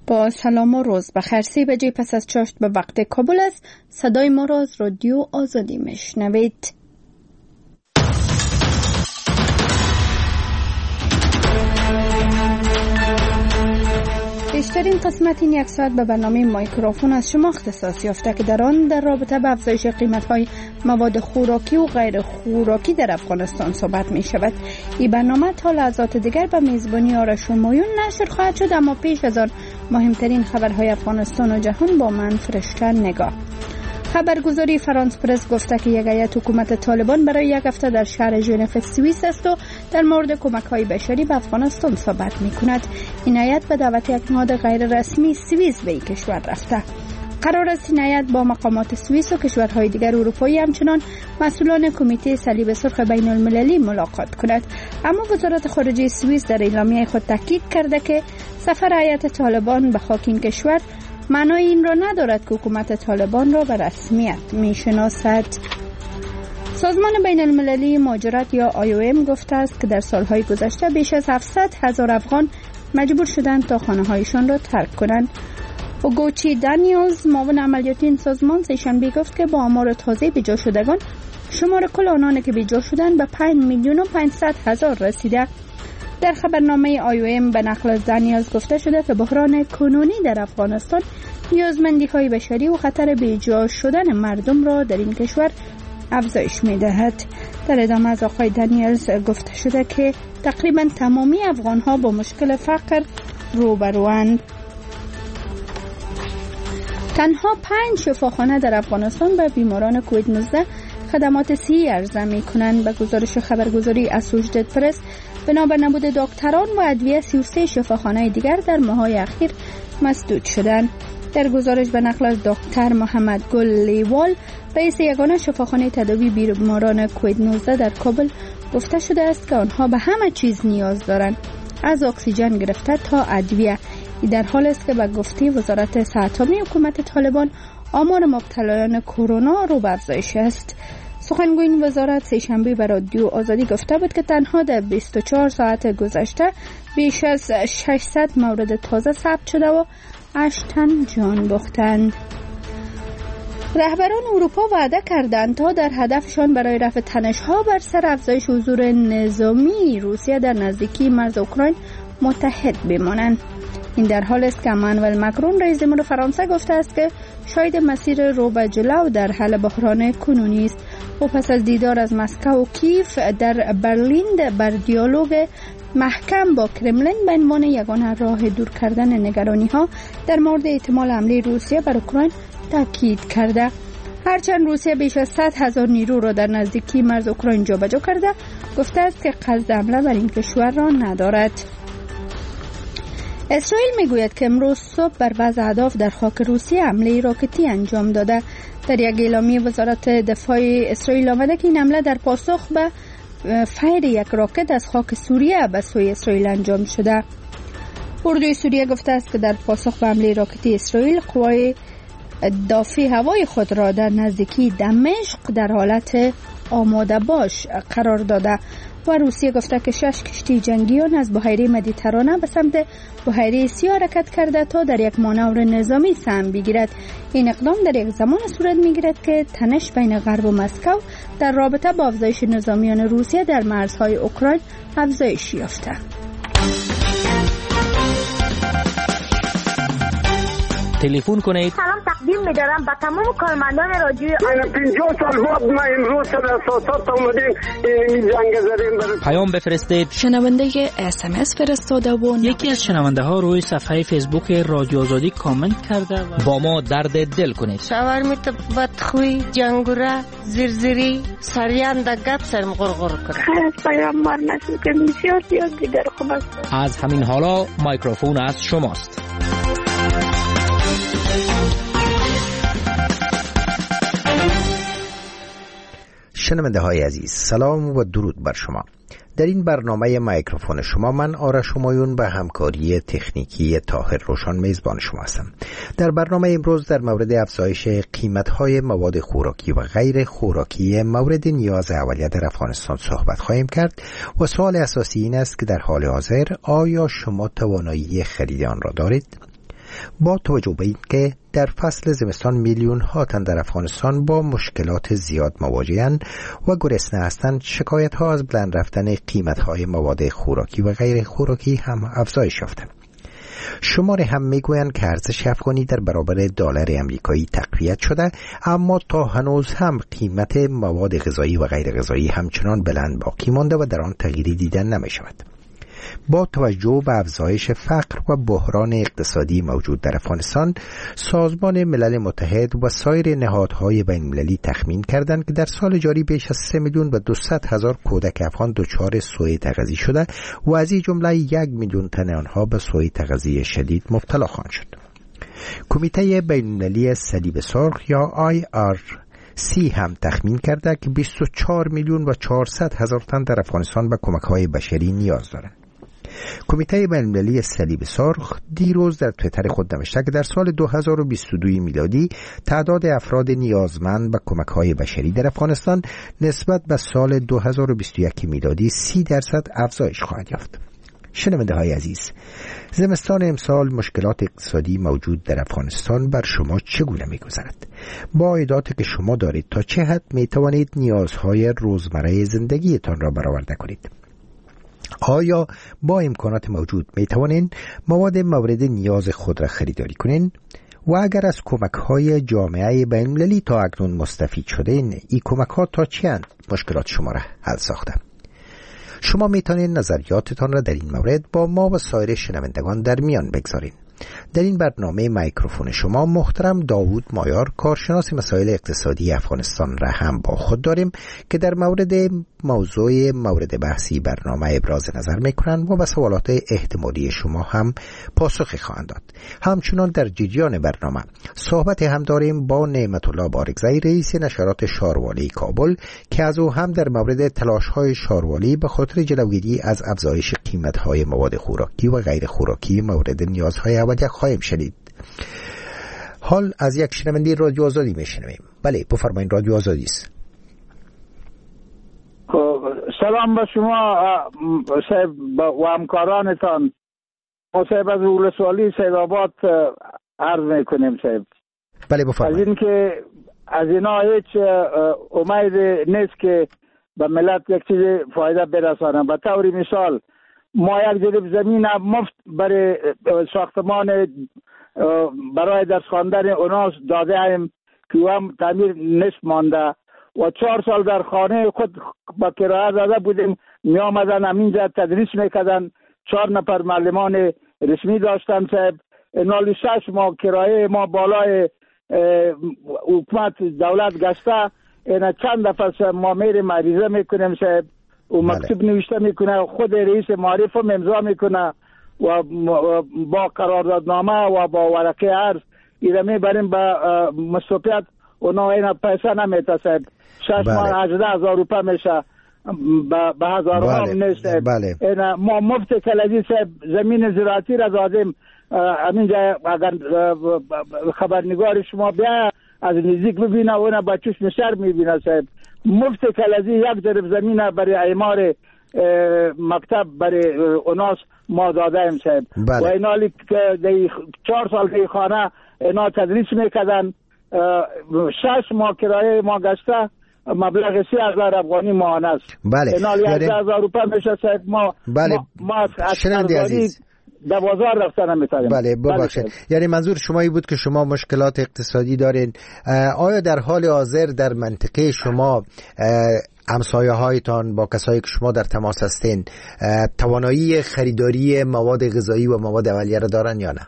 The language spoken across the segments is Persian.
با سلام و روز بخیر. 3 بجه پس از چاشت به وقت کابل است. صدای ما را از رادیو آزادی میشنوید. بیشترین قسمت این یک ساعت به برنامه مایکروفون از شما اختصاص یافته که در آن در رابطه با افزایش قیمت‌های مواد خوراکی و غیر خوراکی در افغانستان صحبت می شود. این برنامه تا لحظات دیگر به میزبانی آرش همایون نشر خواهد شد، اما پیش از آن مهمترین خبرهای افغانستان و جهان با من فرشته نگاه. خبرگزاری فرانس پرس گفته که یک هیئت حکومت طالبان برای یک هفته در شهر ژنو سوئیس است و در مورد کمک‌های بشری به افغانستان صحبت می‌کند. این هیئت به دعوت یک نهاد غیر رسمی سوئیس به این کشور رفته. قرار است این هیئت با مقامات سوئیس و کشورهای دیگر اروپایی همچنان مسئولان کمیته صلیب سرخ بین المللی ملاقات کند. اما وزارت خارجه سوئیس در اعلامیه خود تاکید کرده که سفر هیئت طالبان به خاک این کشور معنای این را ندارد که حکومت طالبان را به رسمیت میشناسد. سازمان بین المللی مهاجرت یا IOM گفته است که در سالهای گذشته بیش از 700,000 افغان مجبور شدند تا خانه‌هایشان را ترک کنند. اوگوچی دانیلز معاون عملیاتی این سازمان سه‌شنبه گفت که با آمار تازه بیجا شدگان شمار کل آنان که بیجا شدند به 5,500,000 رسیده. در خبرنامه IOM به نقل از دانیلز گفته شده که بحران کنونی در افغانستان نیازمندی‌های بشری و خطر بیجا شدن مردم را در این کشور افزایش می‌دهد. در ادامه از آقای دانیلز گفته شده که تقریباً تمامی افغان‌ها با مشکل فقر روبروند. تنها 5 شفاخانه در افغانستان به بیماران کووید 19 خدمات صحی عرضه می‌کنند. به گزارش خبرگزاری اسوشییتد پرس بنابر نبود دکتران و ادویه 33 شفاخانه دیگر در ماه‌های اخیر مسدود شدند. در گزارش به نقل از دکتر محمد گل لیوال رئیس یگانه شفاخانه تداوی بیماران کووید 19 در کابل گفته شده است که آنها به همه چیز نیاز دارند، از اکسیژن گرفته تا ادویه. این در حال است که به گفته وزارت صحت عامه حکومت طالبان آمار مبتلایان کرونا رو به افزایش است. سخنگوی این وزارت سه‌شنبه به رادیو آزادی گفته بود که تنها در 24 ساعت گذشته بیش از 600 مورد تازه ثبت شده و 8 تن جان باختند. رهبران اروپا وعده کردند تا در هدفشان برای رفع تنش‌ها بر سر افزایش حضور نظامی روسیه در نزدیکی مرز اوکراین متحد بمانند. این در حال است که امانوئل مکرون رئیس جمهور فرانسه گفته است که شاید مسیر رو به جلو در حل بحران کنونی است. و پس از دیدار از مسکو و کیف در برلین بر دیالوگ محکم با کرملین به عنوان یگانه راه دور کردن نگرانی‌ها در مورد احتمال حمله روسیه بر اوکراین تاکید کرده. هرچند روسیه بیش از 100,000 نیرو را در نزدیکی مرز اوکراین جابجا کرده، گفته است که قصد حمله بر این کشور را ندارد. اسرائیل میگوید که امروز صبح بر بعض اهداف در خاک روسیه حمله راکتی انجام داده. در یک اعلامیه وزارت دفاع اسرائیل آمده که این حمله در پاسخ به فیر یک راکت از خاک سوریه به سوی اسرائیل انجام شده. اردوی سوریه گفته است که در پاسخ به حمله راکتی اسرائیل قوای دافع هوای خود را در نزدیکی دمشق در حالت آماده باش قرار داده و روسیه گفته که 6 کشتی جنگیان از بحیره مدیترانه به سمت بحیره سیاه حرکت کرده تا در یک مانور نظامی سهم بگیرد. این اقدام در یک زمان صورت میگیرد که تنش بین غرب و مسکو در رابطه با افزایش نظامیان روسیه در مرزهای اوکراین افزایش یافته. تلفن کنید. سلام تقدیم می‌دارم به تمام کارمندان رادیو. 50 سال بعد ما امروز در اساسات اومدیم این جنگ زدیم. پیام بفرستید. شنونده SMS فرستاده و یکی از شنونده ها روی صفحه فیسبوک رادیو آزادی کامنت کرده و با ما درد دل کنید. شاورمیت بدخوی جنگوره زیرزیری سریان در گپ سرم غرغر کنه. خیلی پیامبر نسید که بسیار زیاد دیگر خوب است. از همین حالا مایکروفون از شماست. شنونده های عزیز، سلام و درود بر شما. در این برنامه مایکروفون شما من آرش همایون به همکاری تکنیکی طاهر روشن میزبان شما هستم. در برنامه امروز در مورد افزایش قیمت‌های مواد خوراکی و غیر خوراکی مورد نیاز اولیه در افغانستان صحبت خواهیم کرد و سوال اساسی این است که در حال حاضر آیا شما توانایی خرید آن را دارید؟ با توجه به اینکه در فصل زمستان میلیون ها تن در افغانستان با مشکلات زیاد مواجه‌اند و گرسنه هستند، شکایت ها از بلند رفتن قیمت های مواد خوراکی و غیر خوراکی هم افزایش یافته. شماره هم میگویند که ارزش افغانی در برابر دلار امریکایی تقویت شده، اما تا هنوز هم قیمت مواد غذایی و غیر غذایی همچنان بلند باقی مانده و در آن تغییری دیدن نمی شود. با توجه به افزایش فقر و بحران اقتصادی موجود در افغانستان، سازمان ملل متحد و سایر نهادهای بین‌المللی تخمین کردند که در سال جاری بیش از 3,200,000 کودک افغان دچار سوء تغذیه شده و از این جمله 1,000,000 تن آنها به سوء تغذیه شدید مبتلا خواهند شد. کمیته بین‌المللی صلیب سرخ یا IRC هم تخمین کرده که 24,400,000 تن در افغانستان به کمک‌های بشری نیاز دارند. کمیته بین‌المللی صلیب سرخ دیروز در توییتر خود نوشته که در سال 2022 میلادی تعداد افراد نیازمند به کمک‌های بشری در افغانستان نسبت به سال 2021 میلادی 30% افزایش خواهد یافت. شنونده‌های عزیز، زمستان امسال مشکلات اقتصادی موجود در افغانستان بر شما چگونه می‌گذرد؟ با عایداتی که شما دارید تا چه حد می‌توانید نیازهای روزمره زندگیتان را برآورده کنید؟ آیا با امکانات موجود می توانید مواد مورد نیاز خود را خریداری کنید؟ و اگر از کمک‌های جامعه بین‌المللی تا اکنون مستفید شدین، این کمک‌ها تا چه حد مشکلات شما را حل ساخته؟ شما می توانید نظریاتتان را در این مورد با ما و سایر شنوندگان در میان بگذارید. در این برنامه میکروفون شما محترم داوود مایار، کارشناس مسائل اقتصادی افغانستان را هم با خود داریم که در موضوع مورد بحثی برنامه ابراز نظر میکنند و به سوالات احتمالی شما هم پاسخ خواهند داد. همچنان در جریان برنامه صحبت هم داریم با نعمت الله بارگزئی، رئیس نشرات شاروالی کابل، که از او هم در مورد تلاش‌های شاروالی به خاطر جلوگیری از افزایش قیمت‌های مواد خوراکی و غیر خوراکی مورد نیازهای اولیه خواهیم شنید. حال از یک شنونده رادیو آزادی میشنویم. بله، بفرمایید، رادیو آزادی است. سلام به شما صاحب و همکارانتان. ما صاحب از ولسوالی سیدآباد عرض میکنیم صاحب. بله بفرمایید. از این که از اینا هیچ امید نیست که به ملت یک چیز فایده برسانه. به طور مثال ما یک جریب زمین مفت برای ساختمان برای درس خواندن اوناس داده ایم که هم تعمیر نصف مانده و 4 سال در خانه خود با کرایه داده بودیم. می آمدن همینجا تدریس میکردن. 4 نفر معلمان رسمی داشتن صاحب. نالی 6 ماه کرایه ما بالای حکومت دولت گشته. اینا چند دفعه ما میریم عریضه میکنیم صاحب و مکتوب نوشته میکنه، خود رئیس معرف هم امضا میکنه و با قراردادنامه و با ورقه عرض ایره میبریم به مستوپیت. اونا اینا پیسه نمیته صاحب. 6 ماه 18,000 روپه میشه، به هزار ها نیست. اینا ما مفت کلدی صاحب زمین زراعتی را دادیم. همینجا اگر خبرنگار شما بیا از نزدیک ببینه اونا با چشم شر میبینه صاحب. مفت کلدی یک جریب زمین برای اعمار مکتب برای اوناس ما داده ایم صاحب. و اینالی که 4 سال که خانه اینا تدریس میکردن. 6 ماه کرایه ما گشته مبلغ 30,000 افغانی ماهانه است. بله. اینالی 11,000 روپه میشه صاحب. ما از کارگاری در بازار رفتن نمیتونیم. بله ببخشید. یعنی منظور شما این بود که شما مشکلات اقتصادی دارین. آیا در حال حاضر در منطقه شما همسایه هایتان با کسایی که شما در تماس هستین توانایی خریداری مواد غذایی و مواد اولیه را دارن یا نه؟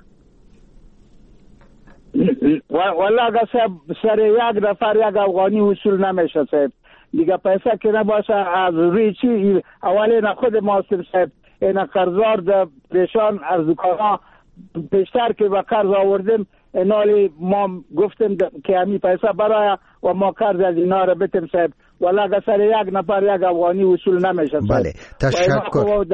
والله اگر سر یک نفر یک افغانی وصول نمیشه صاحب. دیگه پیسه که نباشه از روی چی اولی خود ما صاحب اینا قرضدار در پریشان از دکانا پیشتر که با قرض آوردیم اینالی ما گفتیم که همین پیسه برای و ما قرض از اینا را بتیم صاحب. ولی اگر سر یک نفر یک افغانی وصول نمیشه صاحب. بله تشکر.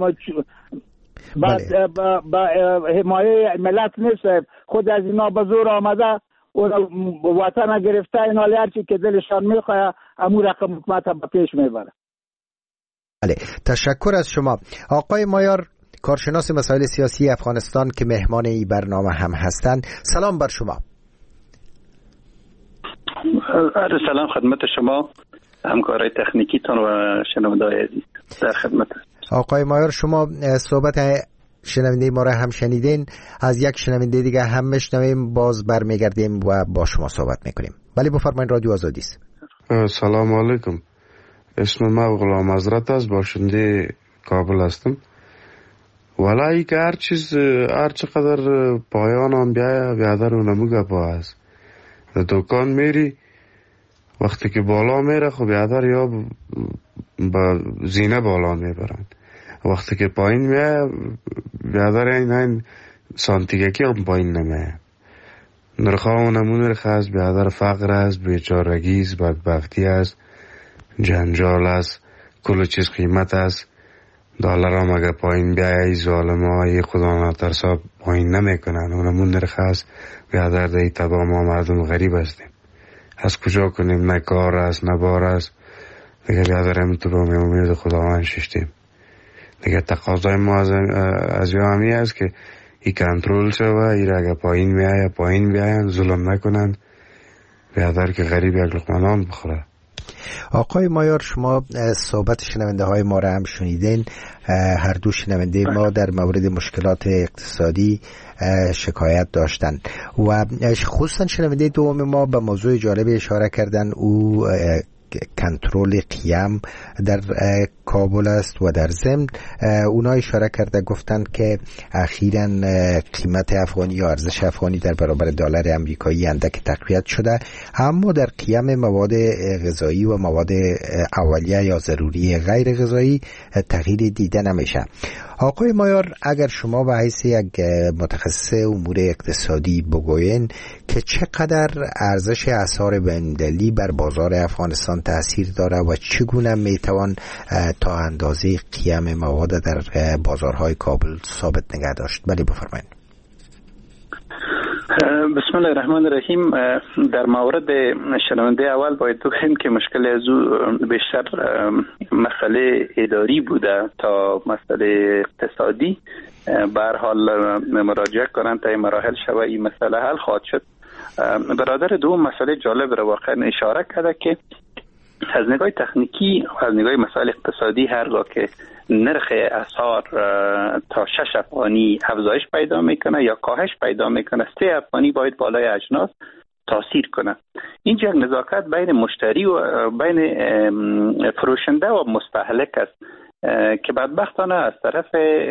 با حمایه ملت نیست صاحب. خود از اینا به زور آمده وطن گرفته. اینالی هرچی که دلشان میخواه امو رقم حکومت به پیش میبره. بله تشکر از شما. آقای مایار، کارشناس مسائل سیاسی افغانستان که مهمان این برنامه هم هستند. سلام بر شما. سلام خدمت شما، همکارای تکنیکیتون و شنونده‌های عزیز. در خدمت. آقای مایار، شما صحبت شنونده ما را هم شنیدین، از یک شنونده دیگه هم میشنویم، باز برمیگردیم و با شما صحبت میکنیم. ولی بفرمایید، رادیو آزادی است. سلام علیکم، اسم ما غلام حضرت است، باشنده کابل هستم. ولایی که هر چقدر پایان هم بیادر و نموگه با است. دکان میری وقتی که بالا میره خب بیادر یا با زینه بالا میبرن، وقتی که پایین میه بیادر این سانتیگکی هم پایین نمیه. نرخا و نمون نرخ است، بیادر فقر است، بیچارگی است، بدبختی است، جنجال است، کل چیز قیمت است. دلار هم اگه پایین بیایی ظالم های خدا ناترسا پایین نمیکنن و نمون نرخ است. بیادر دی تبا ما مردم غریب هستیم، از کجا کنیم؟ نه کار است نه بار است دیگه. بیادر هم تو با امید خداوند ششتیم دیگه. تقاضای ما از همی است که ای کنترل شوه، ای را اگه پایین میایه پایین بیاین، ظلم نکنن، بیادر که غریب یک لقمه نان بخوره. آقای مایار، شما صحبت شنونده های ما را هم شنیدین. هر دو شنونده ما در مورد مشکلات اقتصادی شکایت داشتن و خصوصا شنونده دوم ما به موضوع جالب اشاره کردن، او کنترل قیم در کابل است و در ضمن اونا اشاره کرده گفتند که اخیراً قیمت افغانی یا ارزش افغانی در برابر دلار آمریکایی اندک تقویت شده، اما در قیم مواد غذایی و مواد اولیه یا ضروری غیر غذایی تغییر دیده نمیشه. آقای مایار، اگر شما به حیث یک متخصص امور اقتصادی بگوین که چقدر ارزش اسعار بین‌المللی بر بازار افغانستان تأثیر داره و چگونه میتوان تا اندازه قیم مواد در بازارهای کابل ثابت نگه داشت؟ بله بفرمایید. بسم الله الرحمن الرحیم. در مورد شنونده اول باید بگیم که مشکل از بیشتر مسئله اداری بوده تا مسئله اقتصادی. به هر حال مراجعه کنند تا این مراحل شوه این مسئله حل خواهد شد. برادر دوم مسئله جالب را واقعا اشاره کرده که از نگاه تکنیکی و از نگاه مسائل اقتصادی هرگاه که نرخ اسعار تا 6 افغانی افزایش پیدا میکنه یا کاهش پیدا میکنه، 3 افغانی باید بالای اجناس تاثیر کنه. اینجا نزاکت بین مشتری و بین فروشنده و مستهلک است که بدبختانه از طرف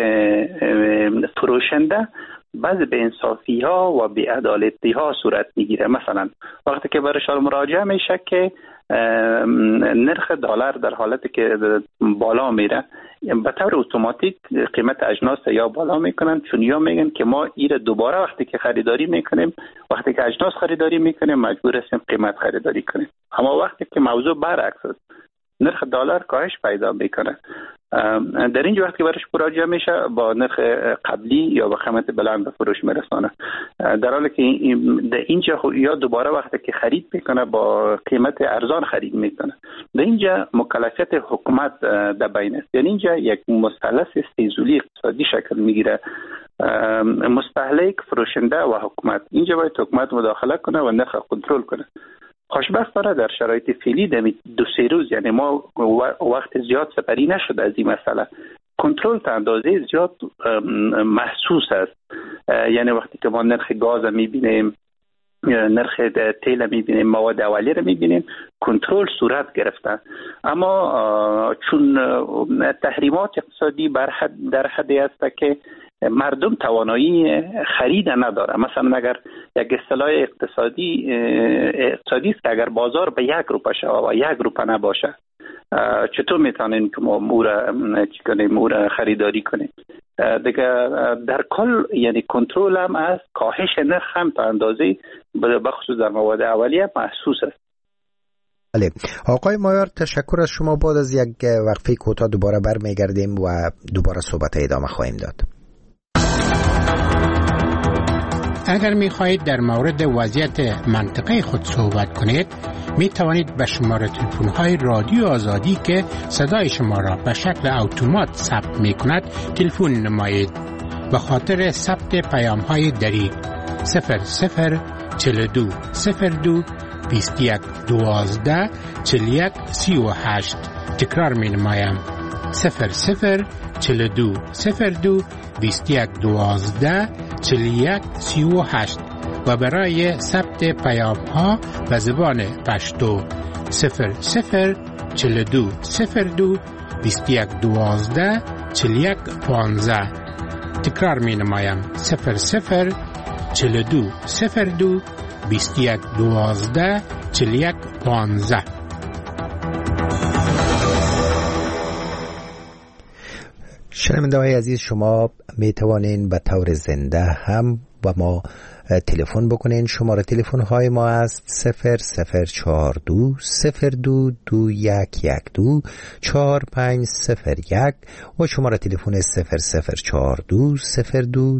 فروشنده بعضی به انصافی ها و بی عدالتی ها صورت میگیره. مثلا وقتی که برای شما مراجعه میشه که نرخ دلار در حالتی که بالا میره، به طور اتوماتیک قیمت اجناس یا بالا میکنن، چون یا میگن که ما ایره دوباره وقتی که خریداری میکنیم، وقتی که اجناس خریداری میکنیم مجبور هستیم قیمت خریداری کنیم. اما وقتی که موضوع برعکس است، نرخ دلار کاهش پیدا میکنه، در اینجا وقتی که برش مراجعه میشه با نرخ قبلی یا با قیمت بلند به فروش میرسانه، در حالی که در اینجا یا دوباره وقتی که خرید میکنه با قیمت ارزان خرید میکنه. در اینجا مکلفیت حکومت در بین است، یعنی اینجا یک مثلث سه‌ضلوعی اقتصادی شکل میگیره، مستهلک، فروشنده و حکومت. اینجا باید حکومت مداخله کنه و نرخ کنترل کنه. خوشبختانه در شرایط فعلی در 2-3 روز، یعنی ما وقت زیاد سپری نشد از این مسئله، کنترل تا اندازه زیاد محسوس است. یعنی وقتی که ما نرخ گاز میبینیم، نرخ تیل میبینیم، مواد اولیه رو میبینیم، کنترل صورت گرفته. اما چون تحریمات اقتصادی در حدی است که مردم توانایی خرید نداره. مثلا اگر یک اصطلاح اقتصادی است که اگر بازار به 1 روپه شود و 1 روپه نباشه، چطور میتونیم که ما مور خریداری کنیم؟ دیگه در کل یعنی کنترل هم از کاهش نرخ هم تا اندازه بخصوص در مواد اولیه محسوس است. بله آقای مایار، تشکر از شما. بعد از یک وقفه کوتاه دوباره برمیگردیم و دوباره صحبت ادامه خواهیم داد. اگر می خواهید در مورد وضعیت منطقه خود صحبت کنید، می توانید به شماره تلفن های رادیو آزادی که صدای شما را به شکل اتومات ثبت می کند تلفن نمایید. به خاطر ثبت پیام های دریغ 0042 02 21 12 41 38. تکرار می نمایم 0042 02 21 12 41 38 و برای ثبت پیام ها به زبان پشتو 0042 02 21 12 41 15. تکرار می نمایم 0042 02 21 12 41 15. شنونده‌های عزیز، شما می توانین به طور زنده هم با ما تلفن بکنین. شماره تلفن های ما است 0042 02 2112 4501 و شماره تلفن 0042 02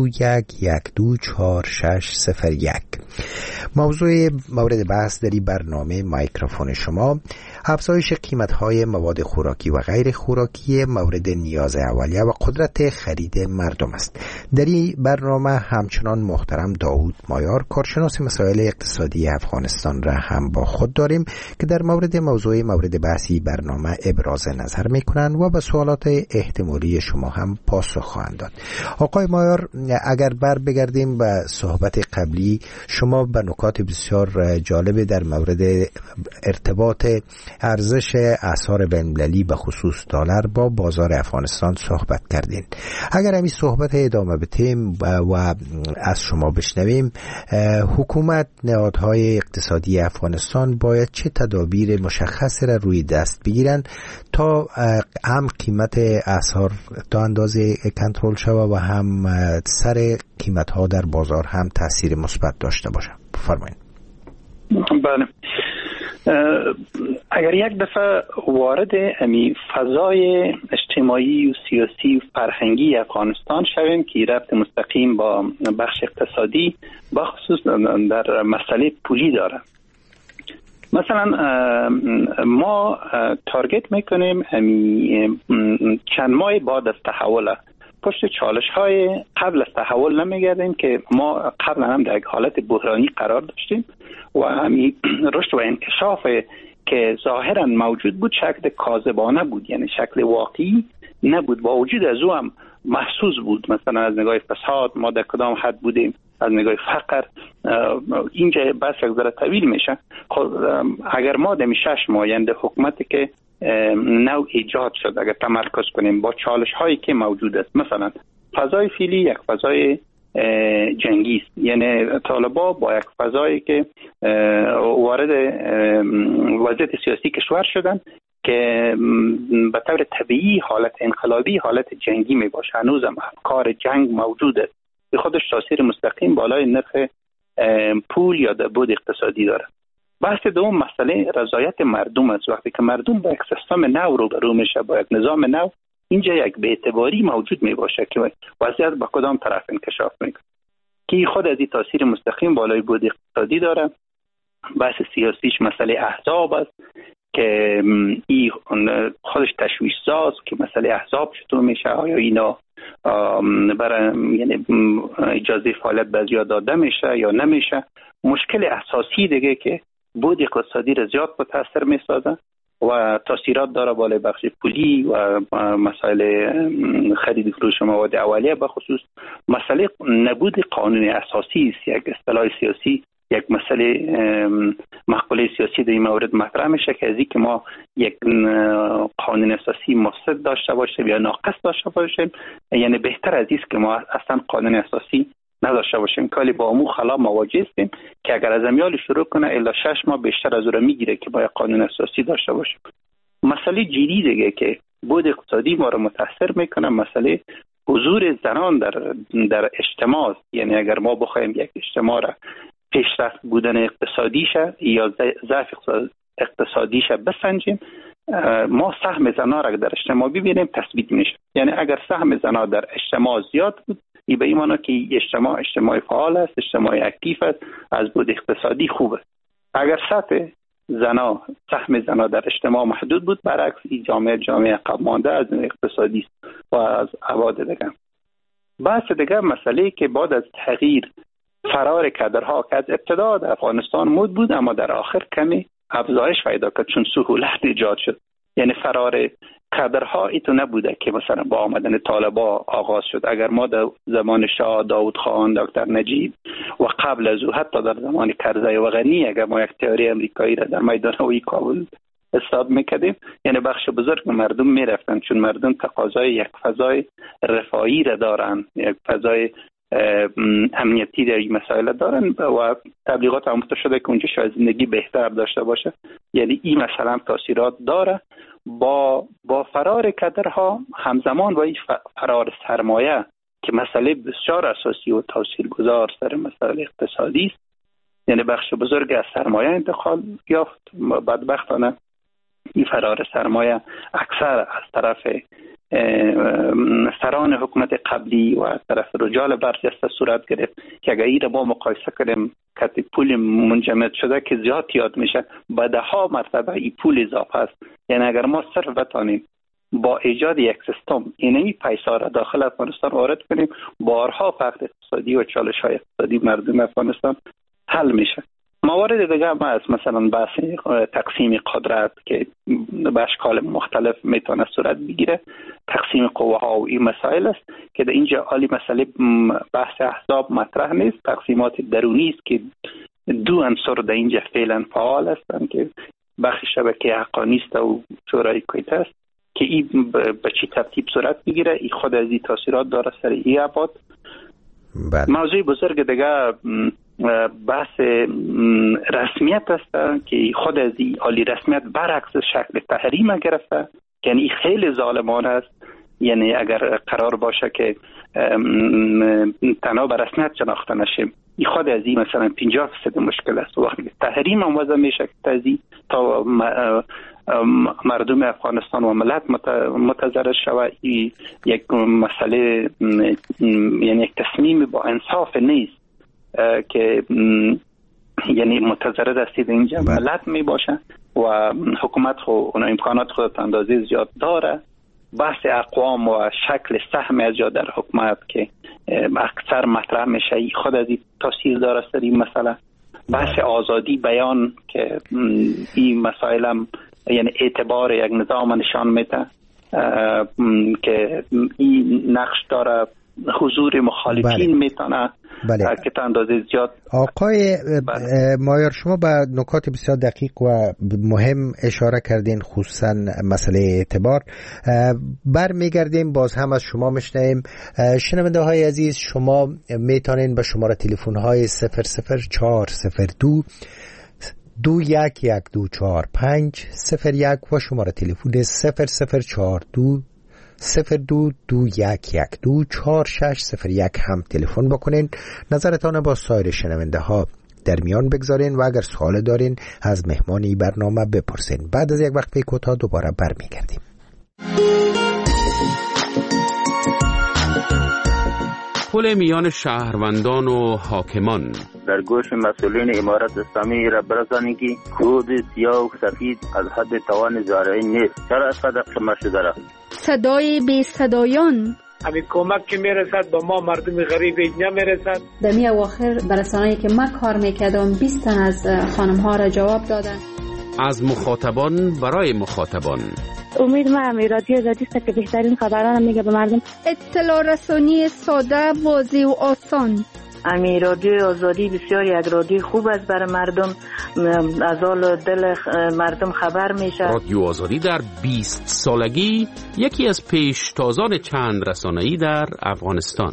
21124601. موضوع مورد بحث در این برنامه میکروفون شما افزایش قیمت‌های مواد خوراکی و غیر خوراکی مورد نیاز اولیه و قدرت خرید مردم است. در این برنامه همچنان محترم داوود مایار، کارشناس مسائل اقتصادی افغانستان را هم با خود داریم که در موضوع مورد بحثی برنامه ابراز نظر می‌کنند و به سوالات احتمالی شما هم پاسخ خواهند داد. آقای مایار، اگر بگردیم به صحبت قبلی، شما به نکات بسیار جالب در مورد ارتباط ارزش اسعار بین‌المللی به خصوص دلار با بازار افغانستان صحبت کردین. اگر همین صحبت ادامه بدیم و از شما بشنویم، حکومت، نهادهای اقتصادی افغانستان باید چه تدابیر مشخصی را روی دست بگیرن تا هم قیمت اسعار تا اندازه کنترل شود و هم سر قیمت‌ها در بازار هم تاثیر مثبت داشته باشه؟ بفرمایید. بله، اگر یک دفعه وارد امی فضای اجتماعی و سیاسی و فرهنگی افغانستان شویم که ربط مستقیم با بخش اقتصادی بخصوص در مسئله پولی داره. مثلا ما تارگت میکنیم چند ماه بعد از تحول پشت چالش های قبل از تحول نمیگردیم که ما قبل هم در یک حالت بحرانی قرار داشتیم و همین رشد و انکشاف که ظاهرا موجود بود شکل کاذبانه بود، یعنی شکل واقعی نبود، با وجود از او هم محسوس بود. مثلا از نگاه فساد ما در کدام حد بودیم، از نگاه فقر. اینجا بس یک ذره طویل میشه. اگر ما در 6 ماه یعنی حکومتی که نو ایجاد شد اگر تمرکز کنیم با چالش هایی که موجود است، مثلا فضای فعلی یک فضای جنگی است، یعنی طالبا با یک فضایی که وارد وضعیت سیاسی کشور شدن که به طور طبیعی حالت انقلابی، حالت جنگی می باشه. هنوز هم افکار جنگ موجود است، به خودش تاثیر مستقیم بالای نرخ پول یا بود اقتصادی داره. بحث دوم مسئله رضایت مردم است. وقتی که مردم با یک سیستم نو روبرو میشه، با یک نظام نو، اینجا یک بی‌اعتباری موجود می باشه که وضعیت با کدام طرف انکشاف میکنه، که خود از این تاثیر مستقیم بالای بود اقتصادی داره. بحث سیاسیش مسئله احزاب است که این خودش تشویش ساز که مسئله احزاب چطور میشه، آیا اینا برای یعنی اجازه فعالیت بعضیا داده میشه یا نمیشه. مشکل اساسی دیگه که بود اقتصادی را زیاد متاثر میسازه و تاثیرات داره بالای بخش پولی و مسائل خرید فروش مواد اولیه، به خصوص مسئله نبود قانون اساسی است. یک اصطلاح سیاسی، یک مسئله مقوله سیاسی در این مورد مطرح میشه که از این که ما یک قانون اساسی مفسد داشته باشیم یا ناقص داشته باشیم، یعنی بهتر از این که ما اصلا قانون اساسی نداشته باشیم. کلی با امو خلا مواجه هستیم که اگر از امیال شروع کنه الا 6 ماه بیشتر از او را میگیره که باید قانون اساسی داشته باشیم. مسئله جدی دیگه که بود اقتصادی ما را متاثر میکنه مسئله حضور زنان در اجتماع. یعنی اگر ما بخوایم یک اجتماع را پیشرفت بودن اقتصادیشه یا ضعف اقتصادیشه بسنجیم، ما سهم زنان را در اجتماع ببینیم تثبیت میشه. یعنی اگر سهم زنان در اجتماع زیاد بود، این به این معنی که اجتماع فعال است، اجتماع اکتیو است، از بود اقتصادی خوبه. اگر سطح سهم زنا در اجتماع محدود بود، برعکس این جامعه عقب مانده از اقتصادی و از ابعاد دیگر. بحث دیگر مسئله که بعد از تغییر فرار کادرها که از ابتدا در افغانستان مود بود اما در آخر کمی افزایش پیدا کرد چون سهولت ایجاد شد. یعنی فرار کادرها ایتو نبوده که مثلا با آمدن طالبا آغاز شد. اگر ما در زمان شاه، داود خان، دکتر نجیب و قبل از او حتی در زمان کرزی و غنی اگر ما یک تئوری امریکایی را در میدان هوایی کابل حساب میکردیم، یعنی بخش بزرگ مردم میرفتن چون مردم تقاضای یک فضای رفاهی را دارن، یک فضای امنیتی در این مسائل دارن و تبلیغات آموخته شده که اونجا شاید زندگی بهتر داشته باشه. یعنی این مسئله هم تاثیرات داره. با فرار کادرها همزمان با این فرار سرمایه که مسئله بسیار اساسی و تاثیرگذار سر مسائل اقتصادی است، یعنی بخش بزرگ از سرمایه انتقال یافت. بدبختانه این فرار سرمایه اکثر از طرف سران حکومت قبلی و از طرف رجال برجسته صورت گرفت که اگر این را ما مقایسه کنیم که پول منجمد شده که زیاد یاد میشه، به ده ها مرتبه این پول اضافه است. یعنی اگر ما صرف بتانیم با ایجاد یک سیستم اینمی پیسا را داخل افغانستان وارد کنیم، بارها فقر اقتصادی و چالش های اقتصادی مردم افغانستان حل میشه. موارد دیگه هم هست، مثلا بحث تقسیم قدرت که به اشکال مختلف میتونه صورت بگیره، تقسیم قوه ها و این مسائل است که در اینجا عالی مسئله بحث احزاب مطرح نیست. تقسیمات درونی است که دو عنصر در اینجا فعلا فعال هستند که بخش شبکه حقانی است و شورای کویت است که این به چی ترتیب صورت بگیره. این خود از این تاثیرات داره سر این ابعاد. موضوع بزرگ دیگه بحث رسمیت است که خود از این عالی رسمیت برعکس شکل تحریم گرفته، یعنی خیلی ظالمانه است. یعنی اگر قرار باشه که تنها به رسمیت شناخته نشیم، این خود از این مثلا 50% مشکل است. وقتی تحریم هم وضع میشه تا مردم افغانستان و ملت متضرر شود، یک مسئله یعنی یک تصمیم با انصاف نیست که یعنی متضرر هستید اینجا ملت می باشه و حکومت اون امکانات خود اندازه زیاد داره. بحث اقوام و شکل سهم از جا در حکومت که اکثر مطرح میشه خود از تاثیر داره سر این مسئله. بحث آزادی بیان که این مسائل هم یعنی اعتبار یک نظام نشان میده که این نقش داره، حضور مخالفین میتونه که تا اندازه زیاد. آقای مایار، شما به نکات بسیار دقیق و مهم اشاره کردین، خصوصا مسئله اعتبار. برمیگردیم باز هم از شما میشنویم. شنونده های عزیز، شما میتونین به شماره تلفن های 00402 21124501 و شماره تلفن 00422 0221124601 هم تلفن بکنین. نظرتان با سایر شنونده ها در میان بگذارین و اگر سوال دارین از مهمانی برنامه بپرسین. بعد از یک وقت کوتاه دوباره برمیگردیم. پل میان شهروندان و حاکمان در گوش مسئولین امارت اسلامی را برسانید که کود سیاه و سفید از حد توان زارعی نیست. چرا از قدر قمه شده را صدای بی صدایان، همین کمک که میرسد با ما مردم غریب نمیرسد. دمی اواخر برسانه‌ای که من کار میکردم 20 تن از خانم ها را جواب دادن. از مخاطبان برای مخاطبان. امید ما رادیو آزادی است که بهترین خبران میگه به مردم. اطلاع رسانی ساده، واضح و آسان. رادیو آزادی بسیار یک رادیو خوب است برای مردم، از حال دل مردم خبر میشه. رادیو آزادی در 20 سالگی یکی از پیشتازان چند رسانه‌ای در افغانستان.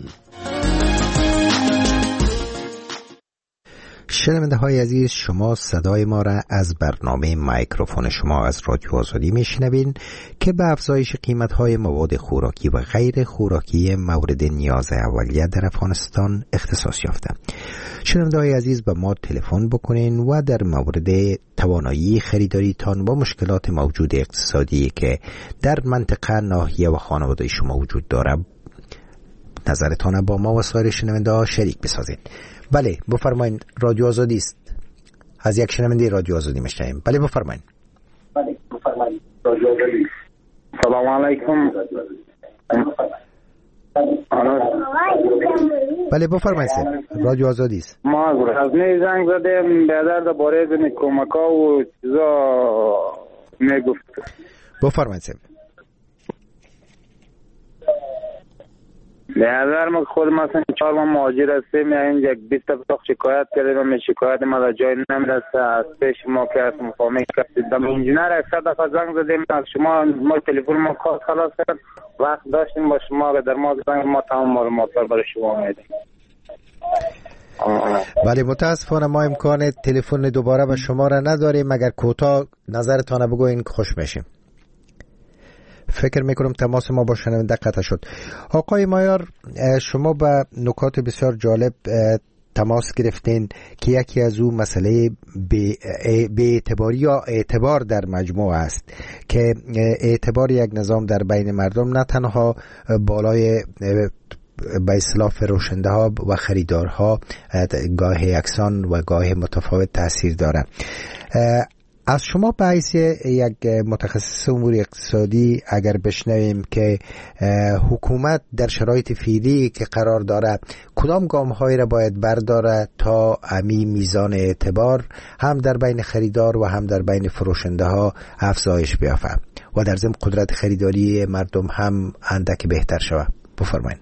شنونده های عزیز، شما صدای ما را از برنامه مایکروفون شما از رادیو آزادی میشنوین که به افزایش قیمت های مواد خوراکی و غیر خوراکی مورد نیاز اولیه در افغانستان اختصاص یافته. شنونده های عزیز، به ما تلفن بکنین و در مورد توانایی خریداریتان با مشکلات موجود اقتصادی که در منطقه، ناحیه و خانواده شما وجود داره نظرتان با ما و سایر شنونده ها شریک بسازید. بله، بفرمایید. رادیو آزادی است. از یک شنونده رادیو آزادی میشنویم. بله بفرمایید. سلام علیکم. بله بفرمایید، رادیو آزادی است. ما از نی زنگ زدیم بیادر در باره زن کمکا و چیزا میگفت. بفرمایید. بیادر ما خود مثلا 4 ماه مهاجر هستیم، اینجا 20 تا شکایت کردیم و شکایت ما در جای نمیرسه. از پیش ما که از مفاهمه کردیم انجینر اکثر دفعه زنگ زدیم از شما، ما تلفن ما کار خلاص کرد، وقت داشتیم با شما در ما زنگ ما تمام معلومات برای شما میدیم. ولی متاسفانه ما امکان تلفن دوباره به شما را نداریم. اگر کوتاه نظرتان بگوین خوش میشیم. فکر میکنم تماس ما با شنونده قطع شد. آقای مایار، شما به نکات بسیار جالب تماس گرفتین که یکی از اون مسئله به اعتباری یا اعتبار در مجموع است که اعتبار یک نظام در بین مردم نه تنها بالای به اصطلاح فروشنده ها و خریدارها گاه یکسان و گاه متفاوت تاثیر داره. از شما به حیث یک متخصص امور اقتصادی اگر بشنویم که حکومت در شرایط فعلی که قرار داره کدام گام‌هایی را باید برداره تا امی میزان اعتبار هم در بین خریدار و هم در بین فروشنده ها افزایش بیافته و در ضمن قدرت خریداری مردم هم اندک بهتر شود؟ بفرمایید.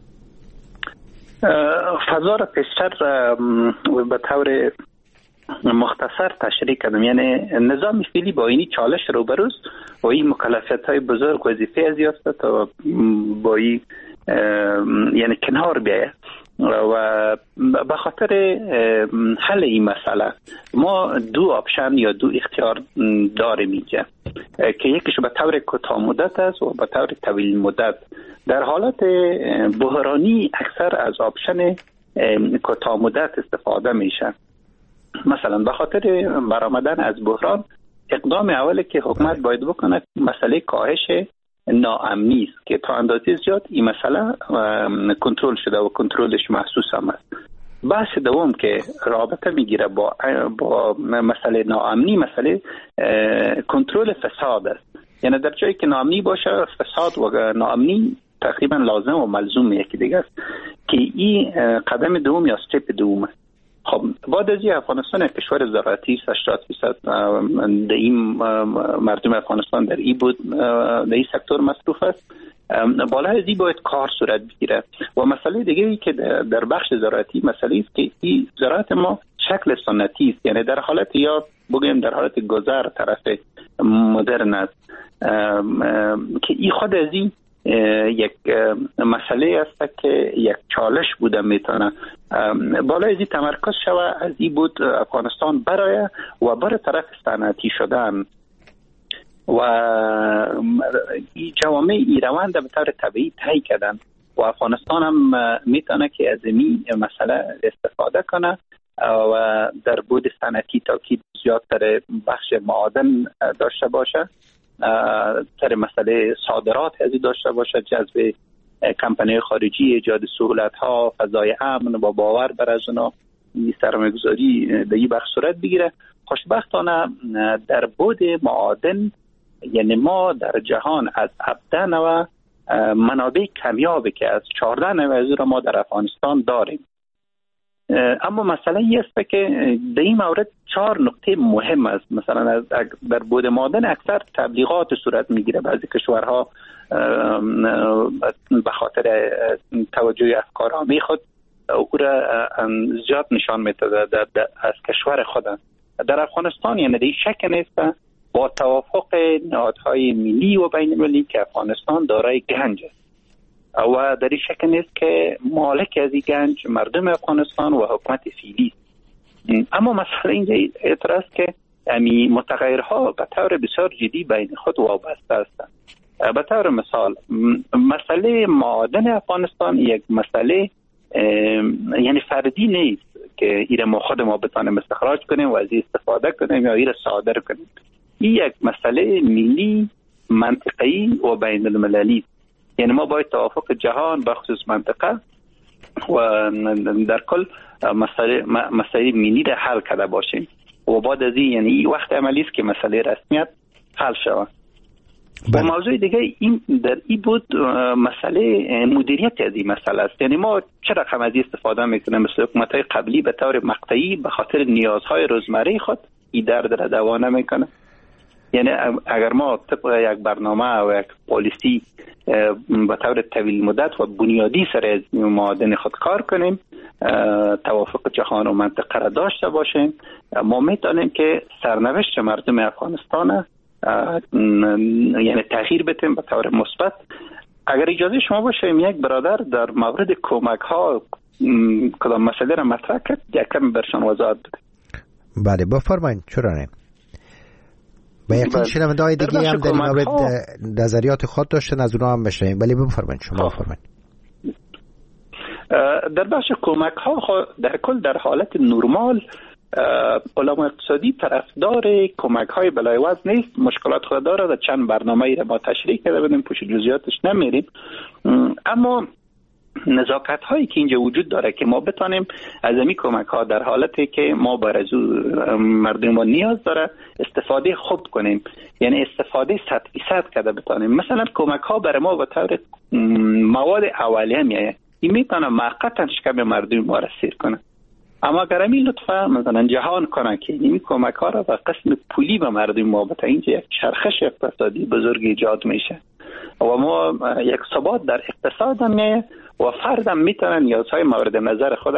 فضا را پیشتر به طور مختصر تشریح کردم. یعنی نظام فعلی با اینی چالش روبروست و این مکلفیت‌های بزرگ وظیفه از یافته تا با این یعنی کنار بیاید و به خاطر حل این مسئله ما دو آپشن یا دو اختیار داریم اینجا که یکیش به طور کوتاه مدت است و به طور طویل مدت. در حالت بحرانی اکثر از آپشن کوتاه مدت استفاده میشه. مثلا به خاطر برآمدن از بحران اقدام اولی که حکومت باید بکنه مسئله کاهش ناامنی است که تا اندازه زیاد این مسئله کنترل شده و کنترلش محسوس هم است. بحث دوم که رابطه میگیره با مسئله ناامنی مسئله کنترل فساد است. یعنی در جایی که ناامنی باشه فساد و ناامنی تقریبا لازم و ملزوم یکی دیگه است که این قدم دوم یا استپ دوم است. خب بعد از افغانستان یک کشور زراعتی 80% در این مردم افغانستان در این بود در این سکتور مصروف است. بالا از این باید کار صورت بگیره و مسئله دیگه ای که در بخش زراعتی مسئله است که این زراعت ما شکل سنتی است، یعنی در حالت یا بگیم در حالت گذر طرف مدرن است که این خود از این یک مسئله است که یک چالش بوده میتونه بالای ازی تمرکز شود. از این بود افغانستان برای و بر طرف صنعتی شدن و این جوامع این روند به طور طبیعی طی کردن و افغانستان هم میتونه که از این مسئله استفاده کنه و در بود صنعتی تاکید زیادتر بخش معادن داشته باشه، سر مسئله صادرات ازی داشته باشه، جذب کمپانی خارجی، ایجاد سهولت ها، فضای امن و باور بر از اونا سرمایه‌گذاری در این بخش صورت بگیره. خوشبختانه در بود معادن یعنی ما در جهان از 17 نوع منابع کمیابی که از 14 نوع از را ما در افغانستان داریم. اما مسئله این است که در این مورد 4 نقطه مهم است. مثلا در بود معادن اکثر تبلیغات صورت میگیره. بعضی کشورها به خاطر توجه افکارآمیز خود او را زیاد نشان میده از کشور خود. در افغانستان یعنی این شک نیست با توافق نهادهای ملی و بین المللی که افغانستان دارای گنج است و در این شک نیست که مالک از این گنج مردم افغانستان و حکومت فعلی. اما مسئله اینجا اعتراض که متغیرها به طور بسیار جدی بین خود وابسته هستند. به طور مثال مسئله معادن افغانستان یک مسئله یعنی فردی نیست که ایره ما خود ما بتانیم استخراج کنیم و از این استفاده کنیم یا ایره صادر کنیم. این یک مسئله ملی منطقه‌ای و بین المللی، یعنی ما باید توافق جهان بخصوص منطقه و در کل مسئله ملی را حل کرده باشیم و بعد از این یعنی وقت عملی است که مسئله رسمیت حل شود. و موضوع دیگه این در این بود مسئله مدیریت از این مسئله است. یعنی ما چه رقم از این استفاده میکنیم؟ مثل حکومت‌های قبلی به طور مقطعی به خاطر نیازهای روزمره خود این درد را دوا نمیکنه. یعنی اگر ما طبق یک برنامه و یک پالیسی به طور طویل مدت و بنیادی سر از معادن خود کار کنیم، توافق جهان و منطقه را داشته باشیم، ما میتونیم که سرنوشت مردم افغانستان یعنی تغییر بدیم به طور مثبت. اگر اجازه شما باشه یک برادر در مورد کمک ها کدام مسئله را مطرح کرد، یک کمی برشان وضاحت بده. بله بفرمایید. چرا نه؟ و یقین شنونده های دیگه هم در این مورد نظریات خود داشتن، از اونها هم بشنویم. ولی بفرمایید شما بفرمایید. در بخش کمک ها در کل در حالت نرمال علما اقتصادی طرفدار کمک های بلای وزن نیست. مشکلات خود داره و چند برنامه‌ای را ما تشریح کرده بودیم، پوش جزئیاتش نمیریم. اما نزاکت هایی که اینجا وجود داره که ما بتانیم از این کمک ها در حالتی که ما بر از مردم ما نیاز داره استفاده خوب کنیم، یعنی استفاده 100% کرده بتانیم. مثلا کمک ها برای ما به طور مواد اولیه میایه، این میتونه موقتا شکم مردم ما را سیر کنه. اما اگر همین لطفا مثلا جهان کنه که این کمک ها را به قسم پولی به مردم ما بده، اینجا یک چرخش اقتصادی بزرگ ایجاد میشه و ما یک ثبات در اقتصاد هم میایه و فرد هم میتونه نیازهای مورد نظر خود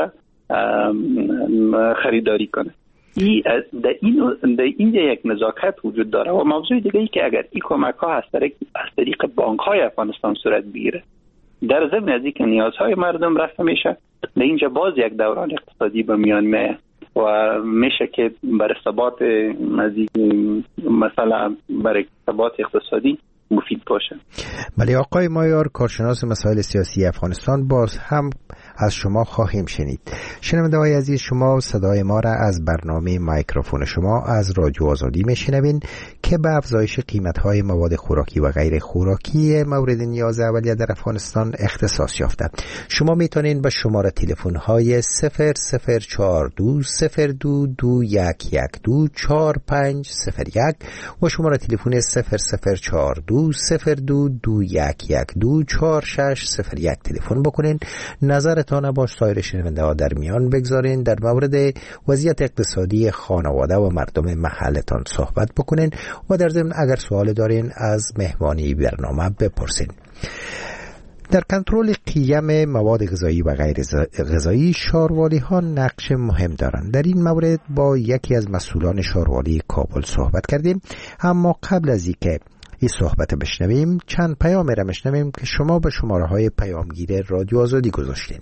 خریداری کنه. در اینجا یک نزاکت وجود داره. و موضوع دیگه ای که اگر این کمک ها از طریق بانک های افغانستان صورت بگیره، در ضمن از اینکه نیازهای مردم رفع میشه، در اینجا باز یک دوران اقتصادی به میان میاد و میشه که برای ثبات مثلا برای ثبات اقتصادی مفید باشه. بله آقای مایار، کارشناس مسائل سیاسی افغانستان، باز هم از شما خواهیم شنید. شنونده‌های عزیز، شما صدای ما را از برنامه مایکروفون شما از رادیو آزادی میشنوین که به افزایش قیمت‌های مواد خوراکی و غیر خوراکی مورد نیاز اولیه در افغانستان اختصاص یافته. شما میتونین به شماره تلفن‌های 0042 022112 4501 و شماره تلفن 0042 022112 4601 تلفن بکنین. نظرتان با سایر شنونده‌ها در میان بگذارین، در مورد وضعیت اقتصادی خانواده و مردم محلتان صحبت بکنین و در ضمن اگر سوال دارین از مهمانی برنامه بپرسین. در کنترل قیم مواد غذایی و غیر غذایی شاروالی ها نقش مهم دارند. در این مورد با یکی از مسئولان شاروالی کابل صحبت کردیم، اما قبل از اینکه این صحبت بشنویم چند پیام را بشنویم که شما به شماره های پیامگیر رادیو آزادی گذاشتین.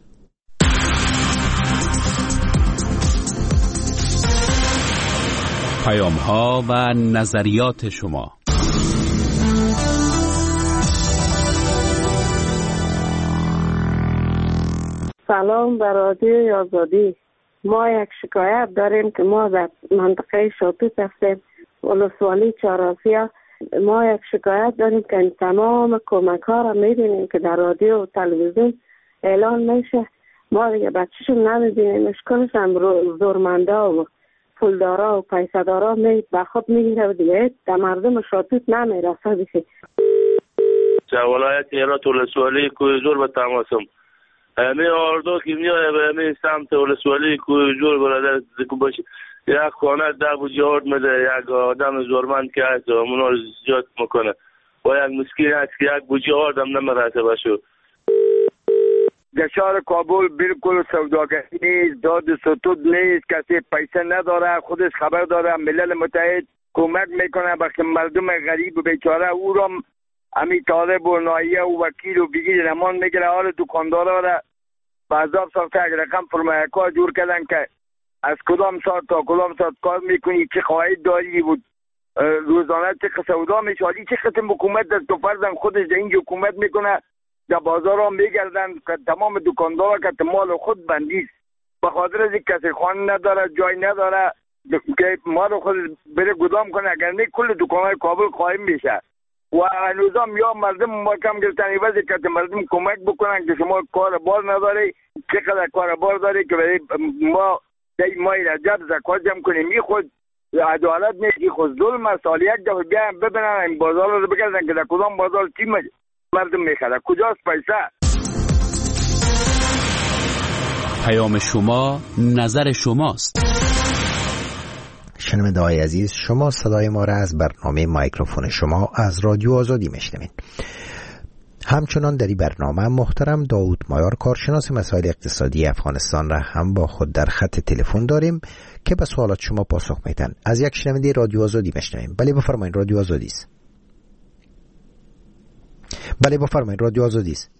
پیام ها و نظریات شما. سلام به رادیو آزادی. ما یک شکایت داریم که ما در منطقه شاتوت هستیم، ولسوالی چهارآسیا. ما یک شکایت داریم که این تمام کمک ها را میبینیم که در رادیو و تلویزیون اعلان میشه، ما دیگه بچه‌شون نمیبینیم. اشکالش هم زورمندا و پولدارا و پیسدارا به خود میگیره و دیگه در مردم شاتوت نمیرسه. دیگه در ولایت هرات ولسوالی کوی زور به تماسم همه آردو که میایه به همه سمت ولسوالی کوی زور برادر زکو باشه، یک خانه ده بوجی آرد میده، یک آدم زورمند که هست و منو زیاد میکنه و یک مسکین هست که یک بوجی آرد هم نمیرسه بشو. در شهر کابل بالکل سوداگری نیست، داد ستود نیست، کسی پیسه نداره، خودش خبر داره. ملل متحد کمک میکنه به مردم غریب و بیچاره، او را همین طالب و نایه و وکیل و بگیر نمان میگیره. حال دکاندارا را به عذاب ساخته. یک رقم فرمایکار جور کردن که از کدام ساعت تا کدام ساعت کار میکنی، چه خواهید داری بود، روزانه چه سودا میشه. حالی چه قسم حکومت دست تو فرزن خودش در اینجا حکومت میکنه، در بازار هم میگردن که تمام دکاندارا که مال خود بندیست، به خاطر از این کسی خانه نداره، جای نداره که مال خود بره گدام کنه. اگر نه کل دکانهای کابل قایم میشه و هنوزم یا مردم ما کم گرفتن ایوازی که مردم کمک بکنن که شما کار بار نداری، چقدر کار بار داری که برای ما دی مای رجب زکات جمع کنیم می خود عدالت نیست، خود ظلم است. سال یک دفعه بیایم ببینن این بازار رو بگردن که در کدام بازار چی مردم میخره، کجاست پیسه. پیام شما نظر شماست. شنونده های عزیز، شما صدای ما را از برنامه مایکروفون شما از رادیو آزادی میشنوید. همچنان در این برنامه محترم داود مایار کارشناس مسائل اقتصادی افغانستان را هم با خود در خط تلفن داریم که به سوالات شما پاسخ میدن. از یک شنونده رادیو آزادی میشنویم. بله بفرمایید، رادیو آزادی است. بله بفرمایید، رادیو آزادی است.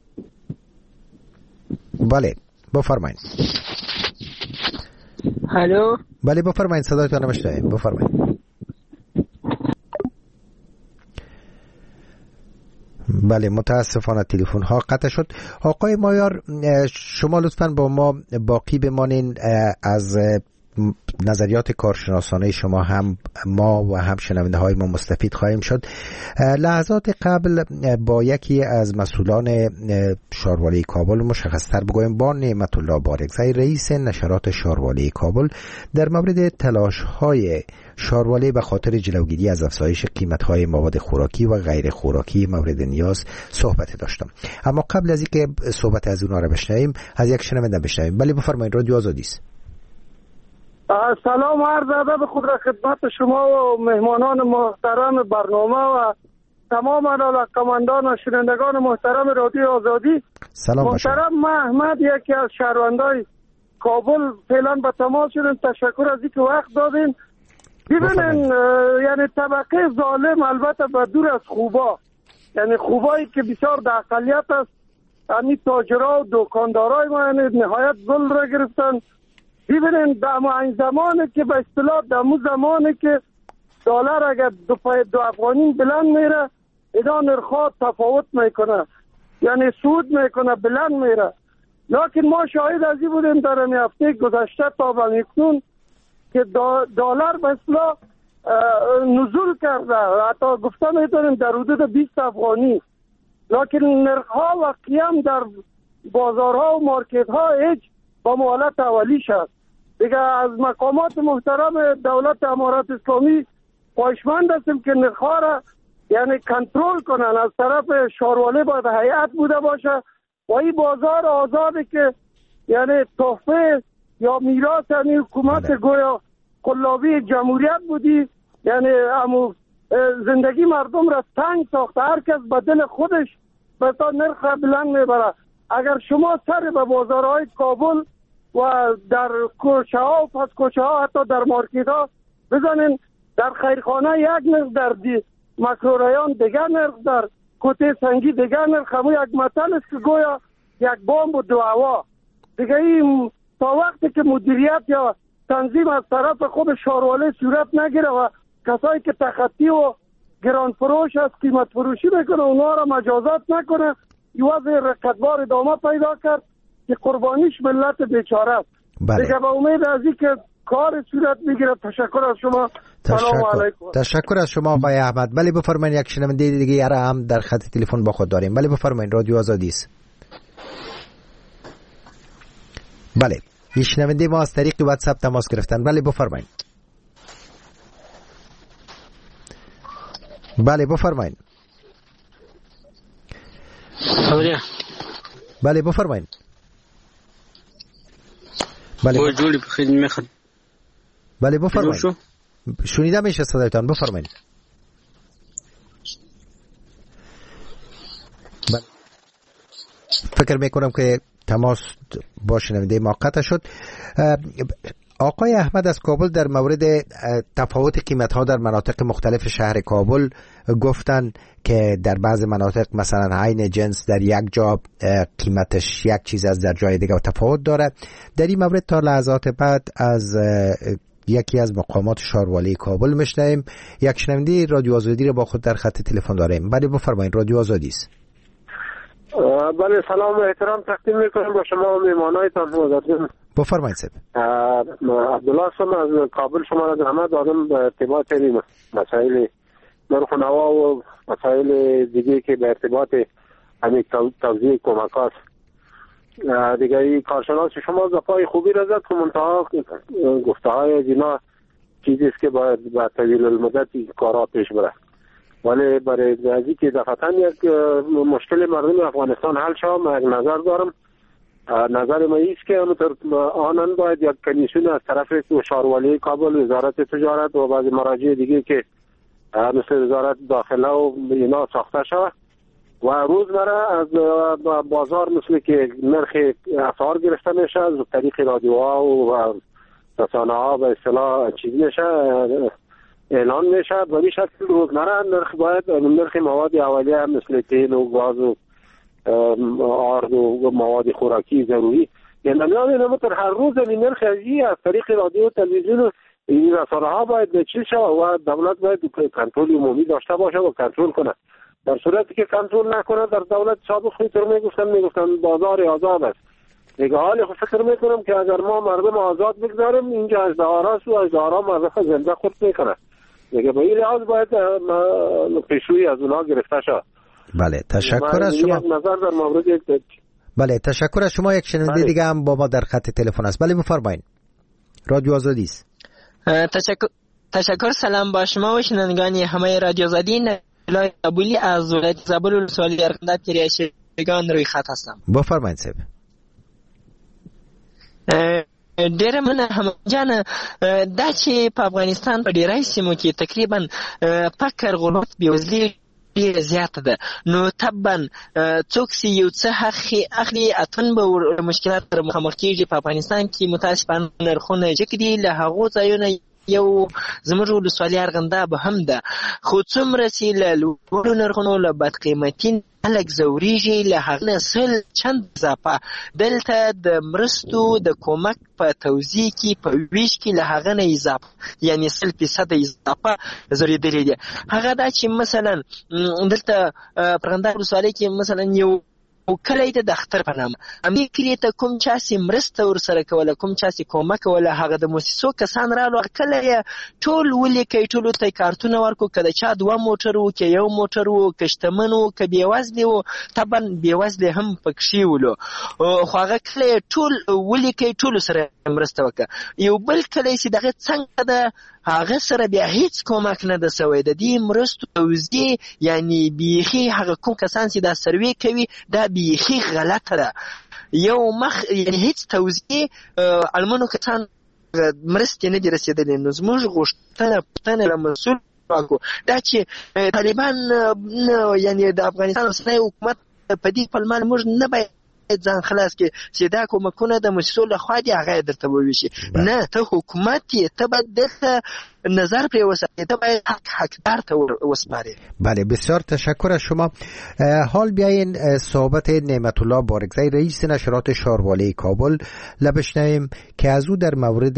بله بفرمایید. الو. بله بفرمایید، صدایتان میشنویم. بفرمایید. بله متاسفانه تلفن ها قطع شد. آقای مایار، شما لطفاً با ما باقی بمانین. از نظریات کارشناسانه شما هم ما و هم شنونده های ما مستفید خواهیم شد. لحظات قبل با یکی از مسئولان شاروالی کابل، مشخص‌تر بگویم با نعمت الله بارگزی، رئیس نشرات شاروالی کابل، در مورد تلاش های شاروالی به خاطر جلوگیری از افزایش قیمت های مواد خوراکی و غیر خوراکی مورد نیاز صحبت داشتم. اما قبل از اینکه صحبت از اونها را بشنویم، از یک شنونده بشنویم. بله بفرمایید، رادیو آزادی است. سلام عرض ادب خود را خدمت شما و مهمانان محترم برنامه و تمام علاقه‌مندان و شنوندگان محترم رادیو آزادی. سلام محترم احمد، یکی از شهروندای کابل، فعلا به تماس شدیم. تشکر از اینکه وقت دادین. ببینین یعنی طبقه ظالم البته به دور از خوبا، یعنی خوبایی که بسیار در اقلیت است، یعنی تاجرها و دکاندارای ما یعنی نهایت ظلم را گرفتن. ببینین در این زمانی که به اصطلاح در اون زمانی که دلار اگر دو افغانی بلند میره، اینا نرخ‌ها تفاوت میکنه، یعنی سود میکنه، بلند میره. لیکن ما شاهد از این بودیم در این هفته گذشته تا به اکنون که دلار به اصطلاح نزول کرده، حتی گفته میتونیم در حدود 20 افغانی. لیکن نرخ‌ها و قیام در بازارها و مارکت‌ها هیچ با حالت اولیش است. دیگه از مقامات محترم دولت امارات اسلامی خواهشمند هستیم که نرخ‌ها را یعنی کنترل کنن. از طرف شاروالی باید هیئت بوده باشه و این بازار آزادی که یعنی تحفه یا میراث یعنی حکومت گویا قلابی جمهوریت بودی، یعنی زندگی مردم را تنگ ساخته، هر کس به دل خودش به تا نرخ بلند میبره. اگر شما سر به بازارهای کابل و در کوچه ها و پس کوچه ها حتی در مارکت ها بزنین، در خیرخانه یک نرخ، در مکروریان دیگر نرخ، در کوته سنگی دیگر نرخ. همون یک مطل است که گویا یک بمب و دو هوا. دیگه این تا وقتی که مدیریت یا تنظیم از طرف خود شاروالی صورت نگیره و کسایی که تخطی و گران فروش از قیمت فروشی میکنه اونا را مجازات نکنه، این وضع رقتبار ادامه پیدا کرد که قربانیش ملت بیچاره است. دیگه به امید از این که کار صورت میگیره. تشکر از شما. سلام علیکم. تشکر از شما آقای احمد. بله بفرمایید، یک شنونده دیگه هم در خط تلفن با خود داریم. بله بفرمایید، رادیو آزادی است. بله، این شنونده ما از طریق واتساپ تماس گرفتن. بله بفرمایید. بله بفرمایید. بله بفرمایید. بله جولی بخیر میخواد. بله بفرمایید. شنیده میشه صدایتان، بفرمایید. بله. فکر میکنم که تماس با شنونده ما قطع شد. آقای احمد از کابل در مورد تفاوت قیمت ها در مناطق مختلف شهر کابل گفتن که در بعض مناطق مثلا عین جنس در یک جا قیمتش یک چیز از در جای دیگه تفاوت داره. در این مورد تا لحظات بعد از یکی از مقامات شاروالی کابل میشنویم. یک شنونده رادیو آزادی رو با خود در خط تلفن داریم. بله بفرمایید، رادیو آزادی است. بله سلام و احترام تقدیم میکنم با شما و میمانایتان. بفرمایید سید. عبدالله هستم از کابل. شما را زحمت دادم به ارتباط مسائل نرخ و نوا و مسائل دیگه که به ارتباط همین توزیع کمک هاست. دیگه این کارشناس شما زپای خوبی را زد که منتها گفته های از اینا چیزی است که باید با طویل المدت کارا پیش بره، ولی برای ازی که دفعتاً یک مشکل مردم افغانستان حل شد. من یک نظر دارم، نظر ما ایست که آنان باید یک کمیسیون از طرف شاروالی کابل، وزارت تجارت و بعضی مراجع دیگه که مثل وزارت داخله و اینا ساخته شود و روزمره از بازار مثل که نرخ اسعار گرفته میشه از طریق رادیوها و رسانه ها به اصطلاح چیز میشه، اعلان میشه. به این شکل روزمره نرخ باید نرخ مواد اولیه مثل تیل و گاز و آرد و مواد خوراکی ضروری یعنی نمیتر هر روز این نرخ از طریق رادیو و تلویزیون و این رسانه ها باید چیز شود و دولت باید کنترل عمومی داشته باشه و کنترل کنه. در صورتی که کنترل نکنه در دولت سابق خیلی میگفتن بازار آزاد است. دیگه حالی فکر میکنم که اگر ما مردم آزاد بگذاریم اینجا ازدهاراست و ازدهارا مردم زنده خود میکنه. دیگه به این لحاظ باید پیشروی از اونها گرفته شد. بله تشکر از شما. نظر در مورد بله تشکر از شما. یک شنونده دیگه هم با ما در خط تلفن است. بله بفرمایید. رادیو آزادی است. تشکر. سلام با شما و شنوندگان همه رادیو آزادی. نلای قبولی از ولایت زابل ولسوالی ارغنداب کریاشگان روی خط هستم. بفرمایید صاحب. ډیره مننه همجانه. دا چې په افغانستان په ډیری سیمو کې تقریبا فقر، غربت، بېوزلي ډیره زیاته ده، نو طبعا څوک چې یو څه اخلي اتن به مشکلات سره مخامخ کېږي. په افغانستان کې متاسفانه نرخونه جګ دي، له هغو ځایونو یو زموږ ولسوالي ارغنداب هم ده، خو څومره چې له لوړو نرخونو له بدقیمتي خلک ځورېږي، له هغه نه سل چند اضافه دلته د مرستو د کومک په توزیع کې په ویش کې له هغه نه اضافه یعنې 100% اضافه ځورېدلې دي. هغه دا چې مثلا دلته په ارغنداب ولسوالۍ کې مثلا یو کلی د اختر په نامه همدې کلي ته کوم چا چې مرسته ورسره کوله، کوم چا چې کومک کوله، هغه د موسسو کسان رالو، کله یې ټول ولیکئ، ټولو ته یې کارتونه ورکړو، که د چا 2 موټر و، که 1 موټر و، که شتمن و، که بېوزلي و، طبعا بېوزلي هم پکښې ولو، خو هغه کله یې ټول ولیکئ، ټولو سره مرسته وکړه. یو بل کلی چې دغه څنګه ده هغه سره بیا هیڅ کومک نه ده سوی. د دې مرستو توزیع یعنی بیخي هغه کوم کسان چې دا سروې کوي دا بیخي غلطه ده. یو مخ یعنی هیڅ توزیع المنو کسان مرستې نه دي رسېدلې. نو زموږ غوښتنه له مسؤل دا چې طالبان یعنی د افغانستان اوسنی حکومت په دې پلمه موږ نه باید ځان خلاص کې چې دا کومکونه د مسؤل لخوا دي هغه درته وویشي. نه، ته حکومت یې، ته باید دلته نظر پرې وساتې، ته باید حقدار ته وسپارې. بله بسیار تشکر از شما. حال بیاین صحبت نعمت الله بارگزی رئیس نشرات شاروالی کابل بشنویم که از او در مورد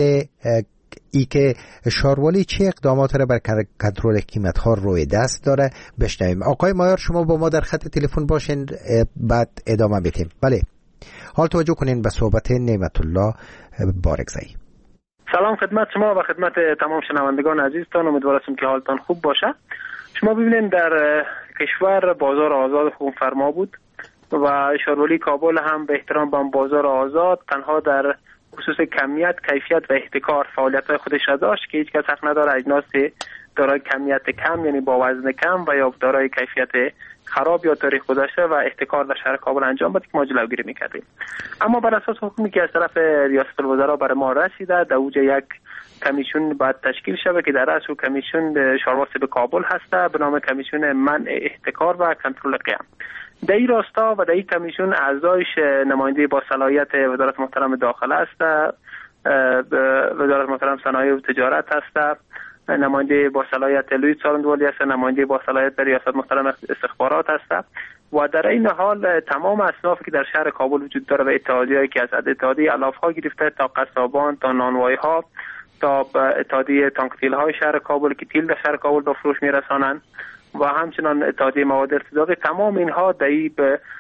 ای که شاروالی چه اقدامات را بر کنترل قیمت‌ها روی دست داره بشنویم. آقای مایار شما با ما در خط تلفن باشین بعد ادامه بدیم. بله حال توجه کنین به صحبت نعمت الله بارگزی. سلام خدمت شما و خدمت تمام شنوندگان عزیزتان، امیدوارم که حالتان خوب باشه. شما ببینید در کشور بازار آزاد حکم فرما بود و شاروالی کابل هم به احترام به بازار آزاد تنها در خصوص کمیت، کیفیت و احتکار فعالیت‌های خودش را داشت که هیچ کس حق نداره اجناس دارای کمیت کم یعنی با وزن کم و یا دارای کیفیت خراب یا تاریخ گذشته و احتکار در شهر کابل انجام بده که ما جلوگیری می‌کردیم. اما بر اساس حکمی که از طرف ریاست الوزرا برای ما رسیده در اوج یک کمیسیون باید تشکیل شود که در رأس او کمیسیون شاروالی به کابل هسته به نام کمیسیون منع احتکار و کنترل قیم. در این راستا و در این کمیسیون اعضایش نماینده با صلاحیت وزارت محترم داخله است، وزارت محترم صنایع و تجارت است، نماینده با صلاحیت لوی سالندوالی است، نماینده با صلاحیت ریاست محترم استخبارات است و در این حال تمام اصنافی که در شهر کابل وجود داره و اتحادیه‌ای که از اتحادیه علاف‌ها گرفته تا قصابان تا نانوای‌ها تا اتحادیه تانکتیل‌های شهر کابل که تیل در شهر کابل به فروش می‌رسانند و همچنان اتحادیه مواد ارتزاقی، تمام اینها در این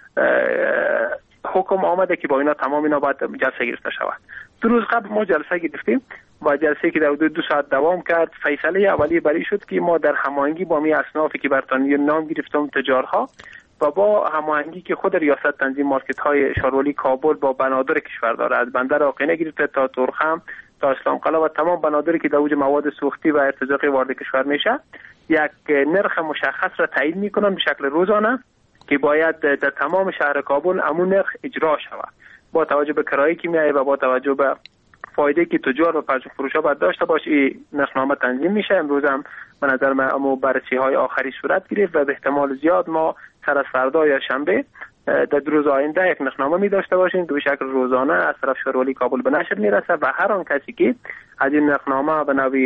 حکم آمده که با اینا تمام اینا باید جلسه گرفته شود. 2 روز قبل ما جلسه گرفتیم و جلسه که در حدود 2 ساعت دوام کرد. فیصله اولیه بری شد که ما در هماهنگی با می اصنافی که برتانی نام گرفتم تجارها و با هماهنگی که خود ریاست تنظیم مارکت های شاروالی کابل با بنادر کشور داره، از بندر آقینه گرفته تا تورخم تا اسلام قلعه و تمام بنادری که در اوج مواد سوختی و ارتزاقی وارد کشور میشه، یک نرخ مشخص را تعیین میکنن به شکل روزانه که باید در تمام شهر کابل همون نرخ اجرا شود، با توجه به کرایه‌ای که میایه و با توجه به فایده که تجار و پرچم فروشا باید داشته باشه. این نرخنامه تنظیم میشه. امروز هم به نظر من امو بررسی های آخری صورت گرفت و به احتمال زیاد ما سر از فردا یا شنبه در 2 روز آینده یک نرخنامه می داشته باشیم که به شکل روزانه از طرف شاروالی کابل به نشر میرسه و هر آن کسی که از این نرخنامه به نوی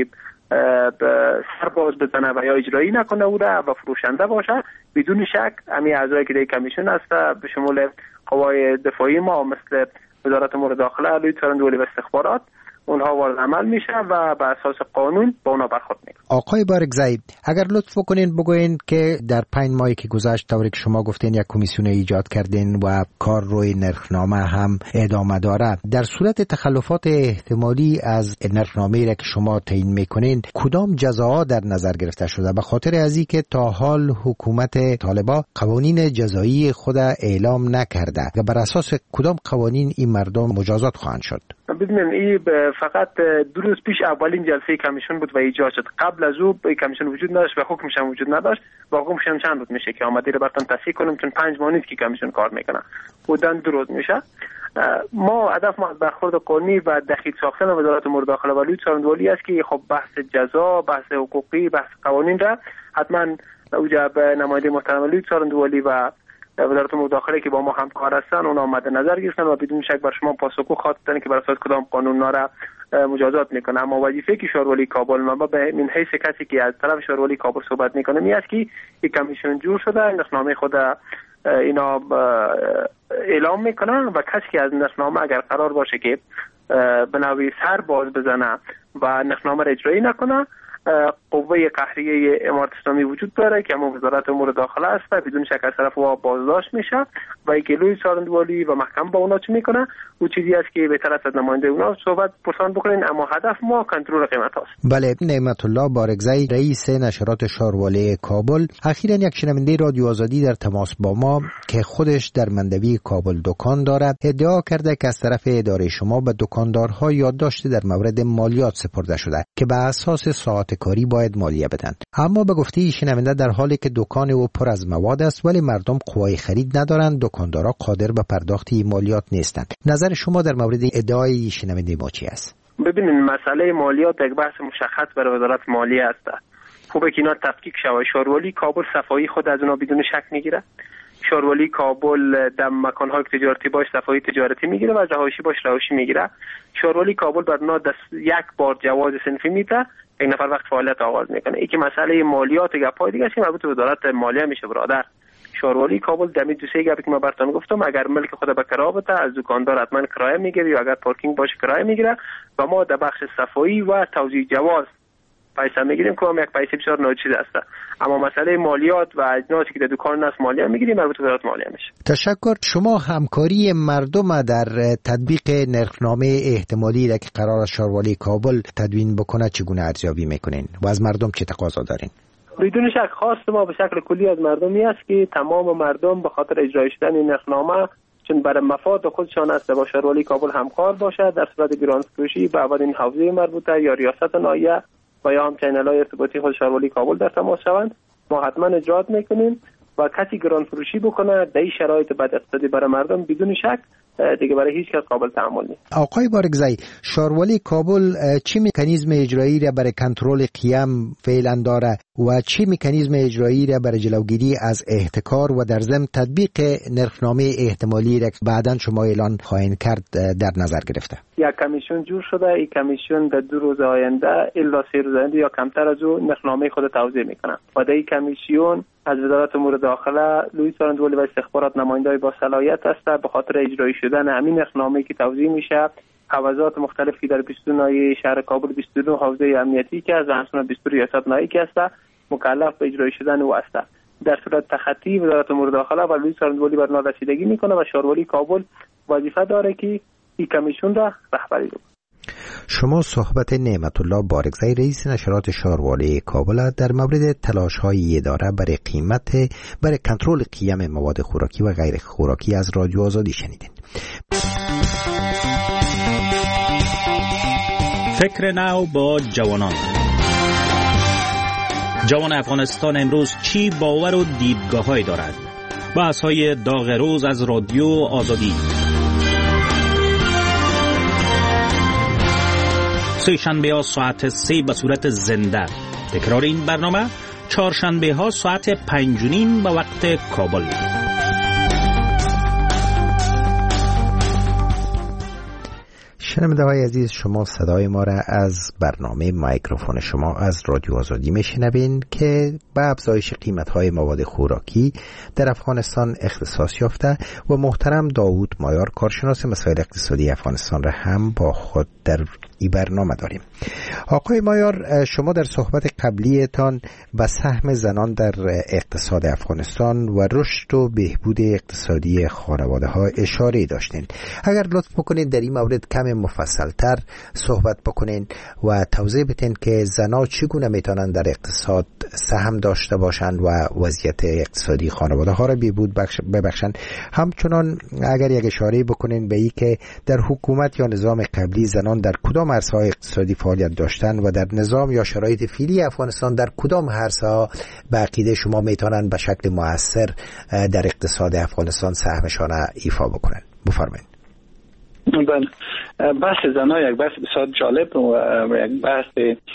سرباز بزنه و یا اجرایی نکنه او را و فروشنده باشه، بدون شک همین اعضایی که در کمیسیون هست به شمول قوای دفاعی ما مثل وزارت امور داخله، علوی څارندوالي و استخبارات اونها وارد عمل میشه و بر اساس قانون با اونا برخورد میکنه. آقای بارگزایی اگر لطف کنین بگوین که در 5 ماهی که گذشت طوری که شما گفتین یک کمیسیون ایجاد کردین و کار روی نرخنامه هم ادامه داره، در صورت تخلفات احتمالی از نرخنامه را که شما تعیین میکنین کدام جزاها در نظر گرفته شده؟ به خاطر از اینکه تا حال حکومت طالبان قوانین جزایی خود اعلام نکرده و بر اساس کدام قوانین این مردم مجازات خواهند شد؟ بدونین این فقط 2 روز پیش اولین جلسه کمیسیون بود و ایجاد شد. قبل از او کمیسیون وجود نداشت و حکمش هم وجود نداشت و حکمش هم چند روز میشه که آمده رو براتون تصحیح کنم، چون 5 ماه نیست که کمیسیون کار میکنه، بودن 2 روز میشه. ما هدف ما برخورد قانونی و دقیق ساختن وزارت امور داخله و علوی څارندوالي است که خب بحث جزا، بحث حقوقی، بحث قوانین را حتما اوجا به نماینده محترم علوی څارندوالي و وزارت امور داخله که با ما همکار هستن اونا مد نظر گرفتن و بدون شک بر شما پاسخگو خواهد دادن که بر اساس کدام قانون را مجازات میکنه. اما وظیفه که شاروالی کابل ما به من حیث کسی که از طرف شاروالی کابل صحبت میکنه می است که این کمیسیون جور شده، نرخنامه خود اینا اعلام میکنن و کسی که از نرخنامه اگر قرار باشه که به نوعی سر باز بزنه و نرخنامه را اجرایی نکنه، قوه قهریه امارت اسلامی وجود داره که همون وزارت امور داخله است، بدون شک از طرف او بازداشت میشه و علوی څارندوالي و محکمه با اونا چه میکنه او چیزی است که بهتر است از نماینده اونا صحبت پرسان بکنین، اما هدف ما کنترل قیمت هاست. بله، نعمت الله بارگزایی رئیس نشرات شاروالی کابل اخیراً یک شنونده رادیو آزادی در تماس با ما که خودش در مندوی کابل دکان دارد ادعا کرده که از طرف اداره شما به دکاندارها یادداشت در مورد مالیات سپرده شده که به اساس ساعت کاری باید مالیه بدن، اما به گفته شنونده در حالی که دکان او پر از مواد است ولی مردم قوای خرید ندارند، دکاندارا قادر به پرداخت مالیات نیستند. نظر شما در مورد ادعای شنونده ما چی است؟ ببینید مسئله مالیات یک بحث مشخص برای وزارت مالیه است. خوبه که اینا تفکیک شود. شاروالی کابل صفایی خود از اونا بدون شک میگیره. شاروالی کابل در مکان‌های تجارتی باش صفایی تجارتی میگیره و رهایشی باش رهایشی میگیره. شاروالی کابل بر اونا یک بار جواز صنفی میده، یک نفر وقت فعالیت آغاز میکنه. این که مسئله مالیات گپای دیگه است مربوط به وزارت مالیه میشه برادر. شاروالی کابل دمی دو سه گپی که من براتون گفتم، اگر ملک خود به کرایه بده از دکاندار حتما کرایه میگیره یا اگر پارکینگ باشه کرایه میگیره و ما در بخش صفایی و توزیع جواز پیسه میگیریم که هم یک پیسه بسیار ناچیز است. اما مسئله مالیات و اجناسی که در دکان است مالیه میگیریم مربوط به وزارت مالیه میشه. تشکر. شما همکاری مردم در تطبیق نرخنامه احتمالی را که قرار شاروالی کابل تدوین بکنه چگونه ارزیابی میکنین و از مردم چه تقاضا دارین؟ بدون شک خواست ما به شکل کلی از مردمی است که تمام مردم به خاطر اجرای شدن این نرخنامه چون برای مفاد خودشان است با شاروالی کابل همکار باشد، در صورت گرانفروشی با اولین حوزه مربوطه یا ریاست ناحیه و یا هم چینل‌های ارتباطی خود شاروالی کابل در تماس شوند، ما حتما اجرات میکنیم و کسی گرانفروشی بکنه در این شرایط بد اقتصادی برای مردم بدون شک دیگه برای هیچ کس قابل تحمل نیست. آقای بارگزایی، شاروالی کابل چی مکانیزم اجرایی را برای کنترل قیم فعلا داره و چی مکانیزم اجرایی را برای جلوگیری از احتکار و در ضمن تطبیق نرخنامه احتمالی را بعداً شما اعلان خواهید کرد در نظر گرفته؟ یک کمیسیون جور شده. این کمیسیون در 2 روز آینده الا 3 روز آینده یا کمتر از او نرخنامه خود توضیح میکنه و در این کمیسیون از وزارت امور داخله، علوی څارندوالي و استخبارات نماینده‌ای با صلاحیت هست به خاطر اجرایی شدن همین نرخنامه‌ای که توضیح میشه. حوزات مختلفی در 22 ناحیه شهر کابل 22 حوزه امنیتی که از همسان 22 ریاست ناحیه که است مکلف به اجرای شدن او است. در صورت تخطی وزارت امور داخله و علوی څارندوالي بر آن رسیدگی میکنه و شاروالی کابل وظیفه داره که این کمیسیون را رهبری کنه. شما صحبت نعمت الله بارگزی رئیس نشرات شاروالی کابل در مورد تلاش‌های اداره برای کنترل قیم مواد خوراکی و غیر خوراکی از رادیو آزادی شنیدین. فکر نو با جوانان. جوان افغانستان امروز چی باور و دیدگاه‌هایی دارد؟ بحث‌های داغ روز از رادیو آزادی. سه شنبه ها ساعت 3 به صورت زنده. تکرار این برنامه چهارشنبه ها ساعت 5:30 به وقت کابل. شنونده های عزیز، شما صدای ما را از برنامه مایکروفون شما از رادیو آزادی میشنوین که به افزایش قیمت های مواد خوراکی در افغانستان اختصاص یافته و محترم داوود مایار کارشناس مسائل اقتصادی افغانستان را هم با خود در این برنامه داریم. آقای مایار، شما در صحبت قبلیتان به سهم زنان در اقتصاد افغانستان و رشد و بهبود اقتصادی خانواده ها اشاره داشتین. اگر لطف بکنید در این مورد کم مفصلتر صحبت بکنین و توضیح بدین که زنان چگونه میتونن در اقتصاد سهم داشته باشند و وضعیت اقتصادی خانواده ها را بهبود ببخشن. همچنان اگر یک اشاره بکنین به این که در حکومت یا نظام قبلی زنان در کدام عرصه‌های اقتصادی فعالیت داشتن و در نظام یا شرایط فعلی افغانستان در کدام عرصه‌ها به عقیده شما میتونن به شکل مؤثر در اقتصاد افغانستان سهمشان ایفا بکنن؟ بفرمایید. بله، بحث زنان یک بحث بسیار جالب و یک بحث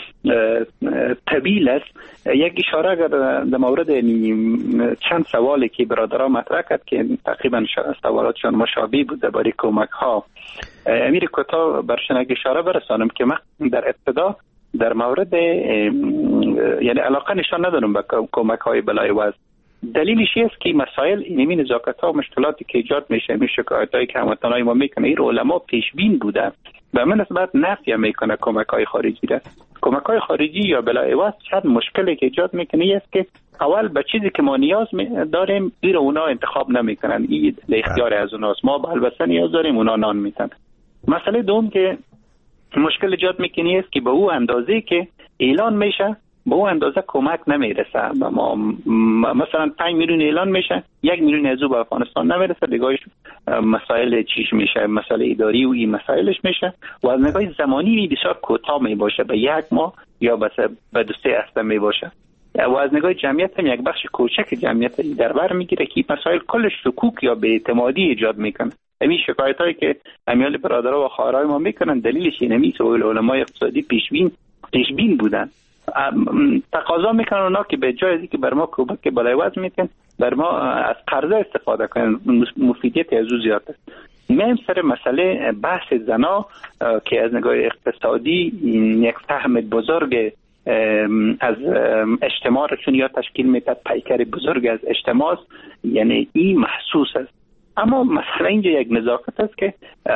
طویل است. یک اشاره اگر در مورد چند سوالی که برادران مطرح کرد که تقریبا سوالاتشان مشابه بود درباره کمک ها، امیر کوتاه برشان یک اشاره برسانم که من در ابتدا در مورد یعنی علاقه نشان ندارم به کمک های بلای وضع. دلیلش است که مسائل اینمی نزاکت‌ها و مشکلاتی که ایجاد میشه، شکایتایی که هموطنای ما میکنه، این علما پیش بین بوده و من نسبت نفی میکنه کمک‌های خارجی را. کمک‌های خارجی یا بلایوات چند مشکلی که ایجاد میکنه است که اول به چیزی که ما نیاز داریم زیر اونا انتخاب نمیکنن، این اختیار از اوناست. ما البته نیاز داریم، اونا نان میتن. مسئله دوم که مشکل ایجاد میکنه است که به او اندازه که اعلان میشه به اون اندازه کمک نمیرسه. ما مثلا 5 میلیون اعلان میشه، 1 میلیون از او به افغانستان نمیرسه. دیگه‌اش مسائل چیش میشه، مسائل اداری و این مسائلش میشه و از نگاه زمانی بسیار کوتاه می باشه، به 1 ماه یا به 2-3 هفته می باشه و از نگاه جمعیت هم یک بخش کوچک جمعیت در بر میگیره که مسائل کلش شکوک یا بی‌اعتمادی ایجاد میکنه. همین شکایتایی که امیال برادرها و خواهرای ما میکنن دلیلش اینه که علمای اقتصادی پیش بین بودن. تقاضا میکنن اونا که به جای از اینکه بر ما کمک بالای وزن میتن بر ما از قرضه استفاده کنن، مفیدیت از او زیاد است. میم سر مسئله بحث زنا که از نگاه اقتصادی یک سهم بزرگ از اجتماع چون یا تشکیل میده، پیکر بزرگ از اجتماع است، یعنی این محسوس است. اما مسئله اینجا یک نزاکت است که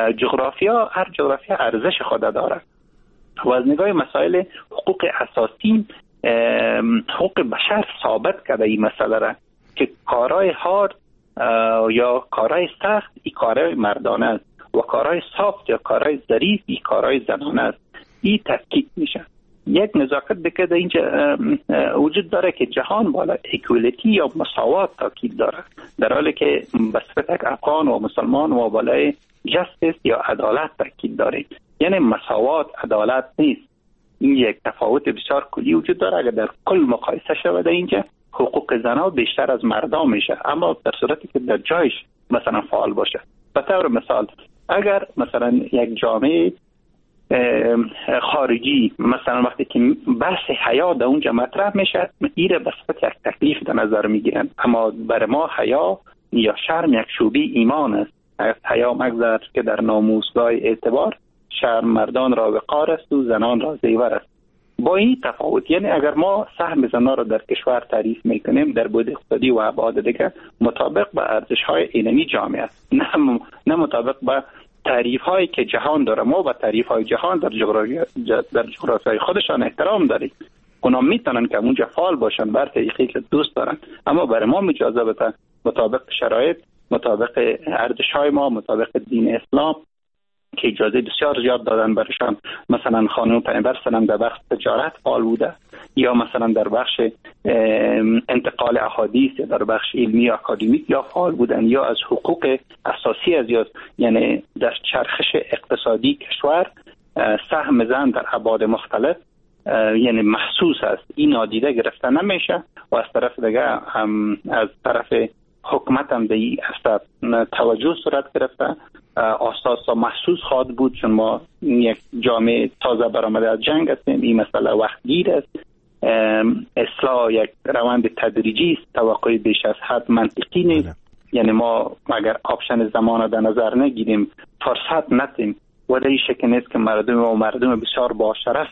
هر جغرافیا ارزش خود دارد و از نگاه مسائل حقوق اساسی حقوق بشر ثابت کرده این مسئله را که کارهای هارد یا کارهای سخت این کارهای مردانه است و کارهای سافت یا کارهای ظریف این کارهای زنانه است. این تفکیک میشه. یک نزاکت دیگه در اینجا وجود داره که جهان بالا اکوالیتی یا مساوات تاکید داره، در حالی که به صفت افغان و مسلمان و بالای جستیس یا عدالت تاکید داره. یعنی مساوات عدالت نیست. این یک تفاوت بسیار کلی وجود داره. اگر در کل مقایسه شود اینجا حقوق زنان بیشتر از مردان میشه، اما در صورتی که در جایش مثلا فعال باشه. به طور مثال اگر مثلا یک جامعه خارجی مثلا وقتی که بحث حیا در اونجا مطرح میشه، ایره به صفت یک تکلیف در نظر میگیرن، اما برای ما حیا یا شرم یک شعبه ایمان است. حیا مگذار که در ناموسگاه اعتبار شرم مردان را وقار است و زنان را زیور است. با این تفاوت، یعنی اگر ما سهم زنان را در کشور تعریف میکنیم در بود اقتصادی و ابعاد دیگر مطابق به ارزش‌های اینمی جامعه است، نه مطابق به تعریف‌هایی که جهان داره. ما به تعریف‌های جهان در جغرافیای خودشان احترام داریم. اونا میتونن که اونجا فعال باشن بر طریقی که دوست دارن، اما برای ما اجازه بده مطابق شرایط، مطابق ارزش‌های ما، مطابق دین اسلام که اجازه بسیار زیاد دادن برشان. مثلا خانم پیامبر سلام در بخش تجارت فعال بوده، یا مثلا در بخش انتقال احادیث، در بخش علمی اکادمیک یا فعال بودن، یا از حقوق اساسی از یعنی در چرخش اقتصادی کشور سهم زن در ابعاد مختلف یعنی محسوس است. این نادیده گرفته نمیشه و از طرف دیگه از طرف حکومت هم به این توجه صورت گرفته. اساسا محسوس خواهد بود چون ما یک جامعه تازه برآمده از جنگ هستیم. این مسئله وقتگیر است. اصلاح یک روند تدریجی است، توقع بیش از حد منطقی نیست. یعنی ما اگر آپشن زمان در نظر نگیریم، فرصت ندیم، ولی این شک نیست که مردم بسیار با شرف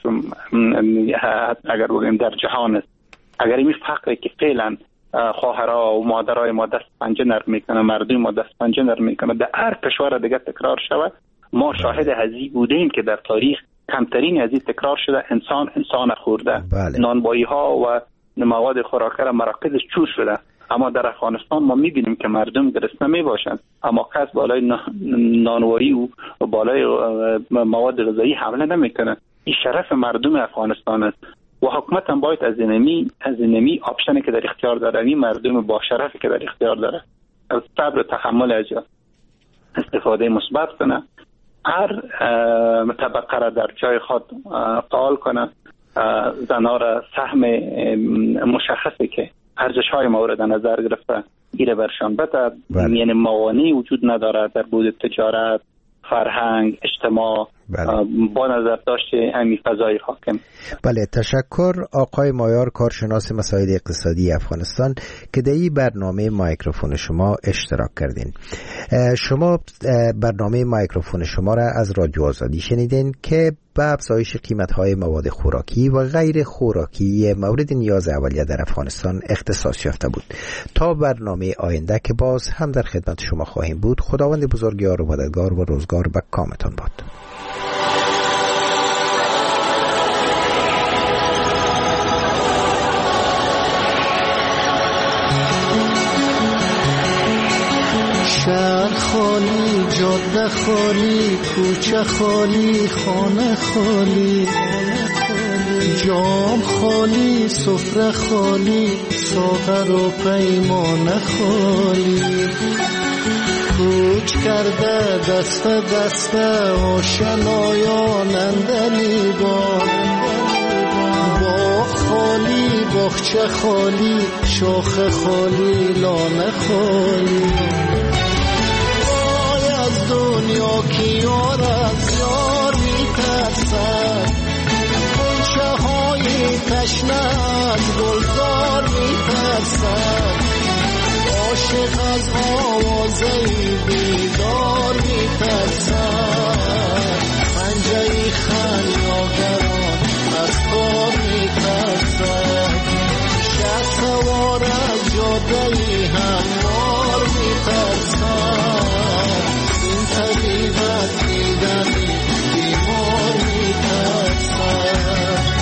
اگر بگیم در جهان است. اگر این فقری که فعلا خواهرها و مادرای ما دست پنجه نرم میکنه، مردم ما دست پنجه نرم میکنه، در هر کشور دیگه تکرار شود. ما شاهد هزی بودیم که در تاریخ کمترین هزی تکرار شده. انسان خورده، نانبایی ها و مواد خوراکی را مراکزش چور شده. اما در افغانستان ما میبینیم که مردم گرسنه میباشند، اما کس بالای نانوایی و بالای مواد غذایی حمله نمیکنه. این شرف مردم افغانستان است و حکومت هم باید از اینمی آپشنی که در اختیار داره، این مردم با شرفی که در اختیار داره، از صبر و تحمل از استفاده مثبت کنه، هر طبقه را در جای خود فعال کنه، زنها را سهم مشخصی که ارزش های مورد نظر گرفته گیره برشان بده. یعنی موانعی وجود نداره در بود تجارت، فرهنگ، اجتماع با نظر داشته همین فضای حاکم. بله، تشکر آقای مایار، کارشناس مسائل اقتصادی افغانستان که در این برنامه مایکروفون شما اشتراک کردین. شما برنامه مایکروفون شما را از رادیو آزادی شنیدین که به افزایش قیمت‌های مواد خوراکی و غیر خوراکی مورد نیاز اولیه در افغانستان اختصاص یافته بود. تا برنامه آینده که باز هم در خدمت شما خواهیم بود. خداوند بزرگ یار و مددگار و روزگار به کامتان باد. شهر خالی، جاده خالی، کوچه خالی، خانه خالی، جام خالی، سفره خالی، ساغر و پیمانه خالی. کوچ کرده دست دست آشنایان اندلی باغ خالی، باغچه خالی، شاخه خالی، لانه خالی. دنیا کی یار از یار میترسد، گلچه های تشنه از گلزار میترسد، عاشق از آوازه بیدار میترسد، پنجه خلیاگران از کار میترسد، شهر سوار از جاده هموار میترسد، حقیقت دیدنی بیمار میترسد.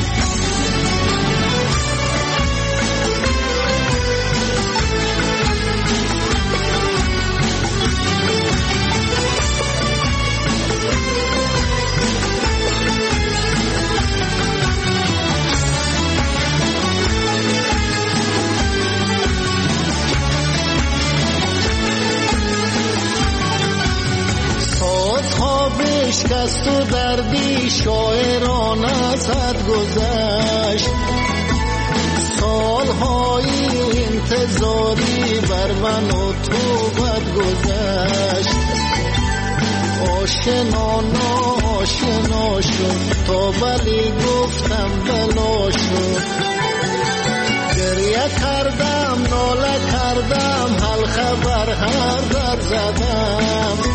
شکست و دردی شاعران از حد گذشت، سالهای انتظاری بر من و تو بد گذشت، آشنا ناشنا شد تا بلی گفتم بلا شد، گریه کردم ناله کردم حلقه بر هر در زدم،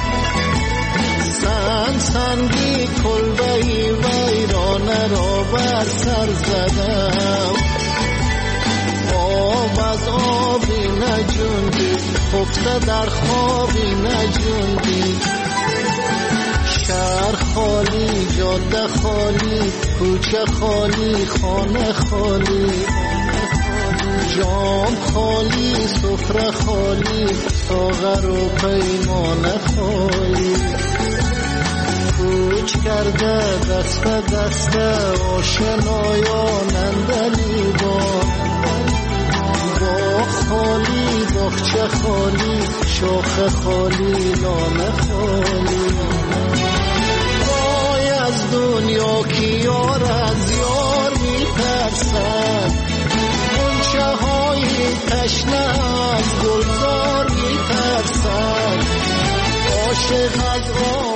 سنگی کلبهی ویرانه را بر سر زدم، آب از آبی نجوندی خفته در خوابی نجوندی، شهر خالی، جاده خالی، کوچه خالی، خانه خالی، جام خالی، سفره خالی، ساغر و پیمانه خالی. کوچ کرده دست دست آشنایان اندلیبان باغ خالی باغچه خالی شاخ خالی لانه خالی وای از دنیا که یار از یار میترسد غنچه های تشنه از گلزار میترسد عاشق از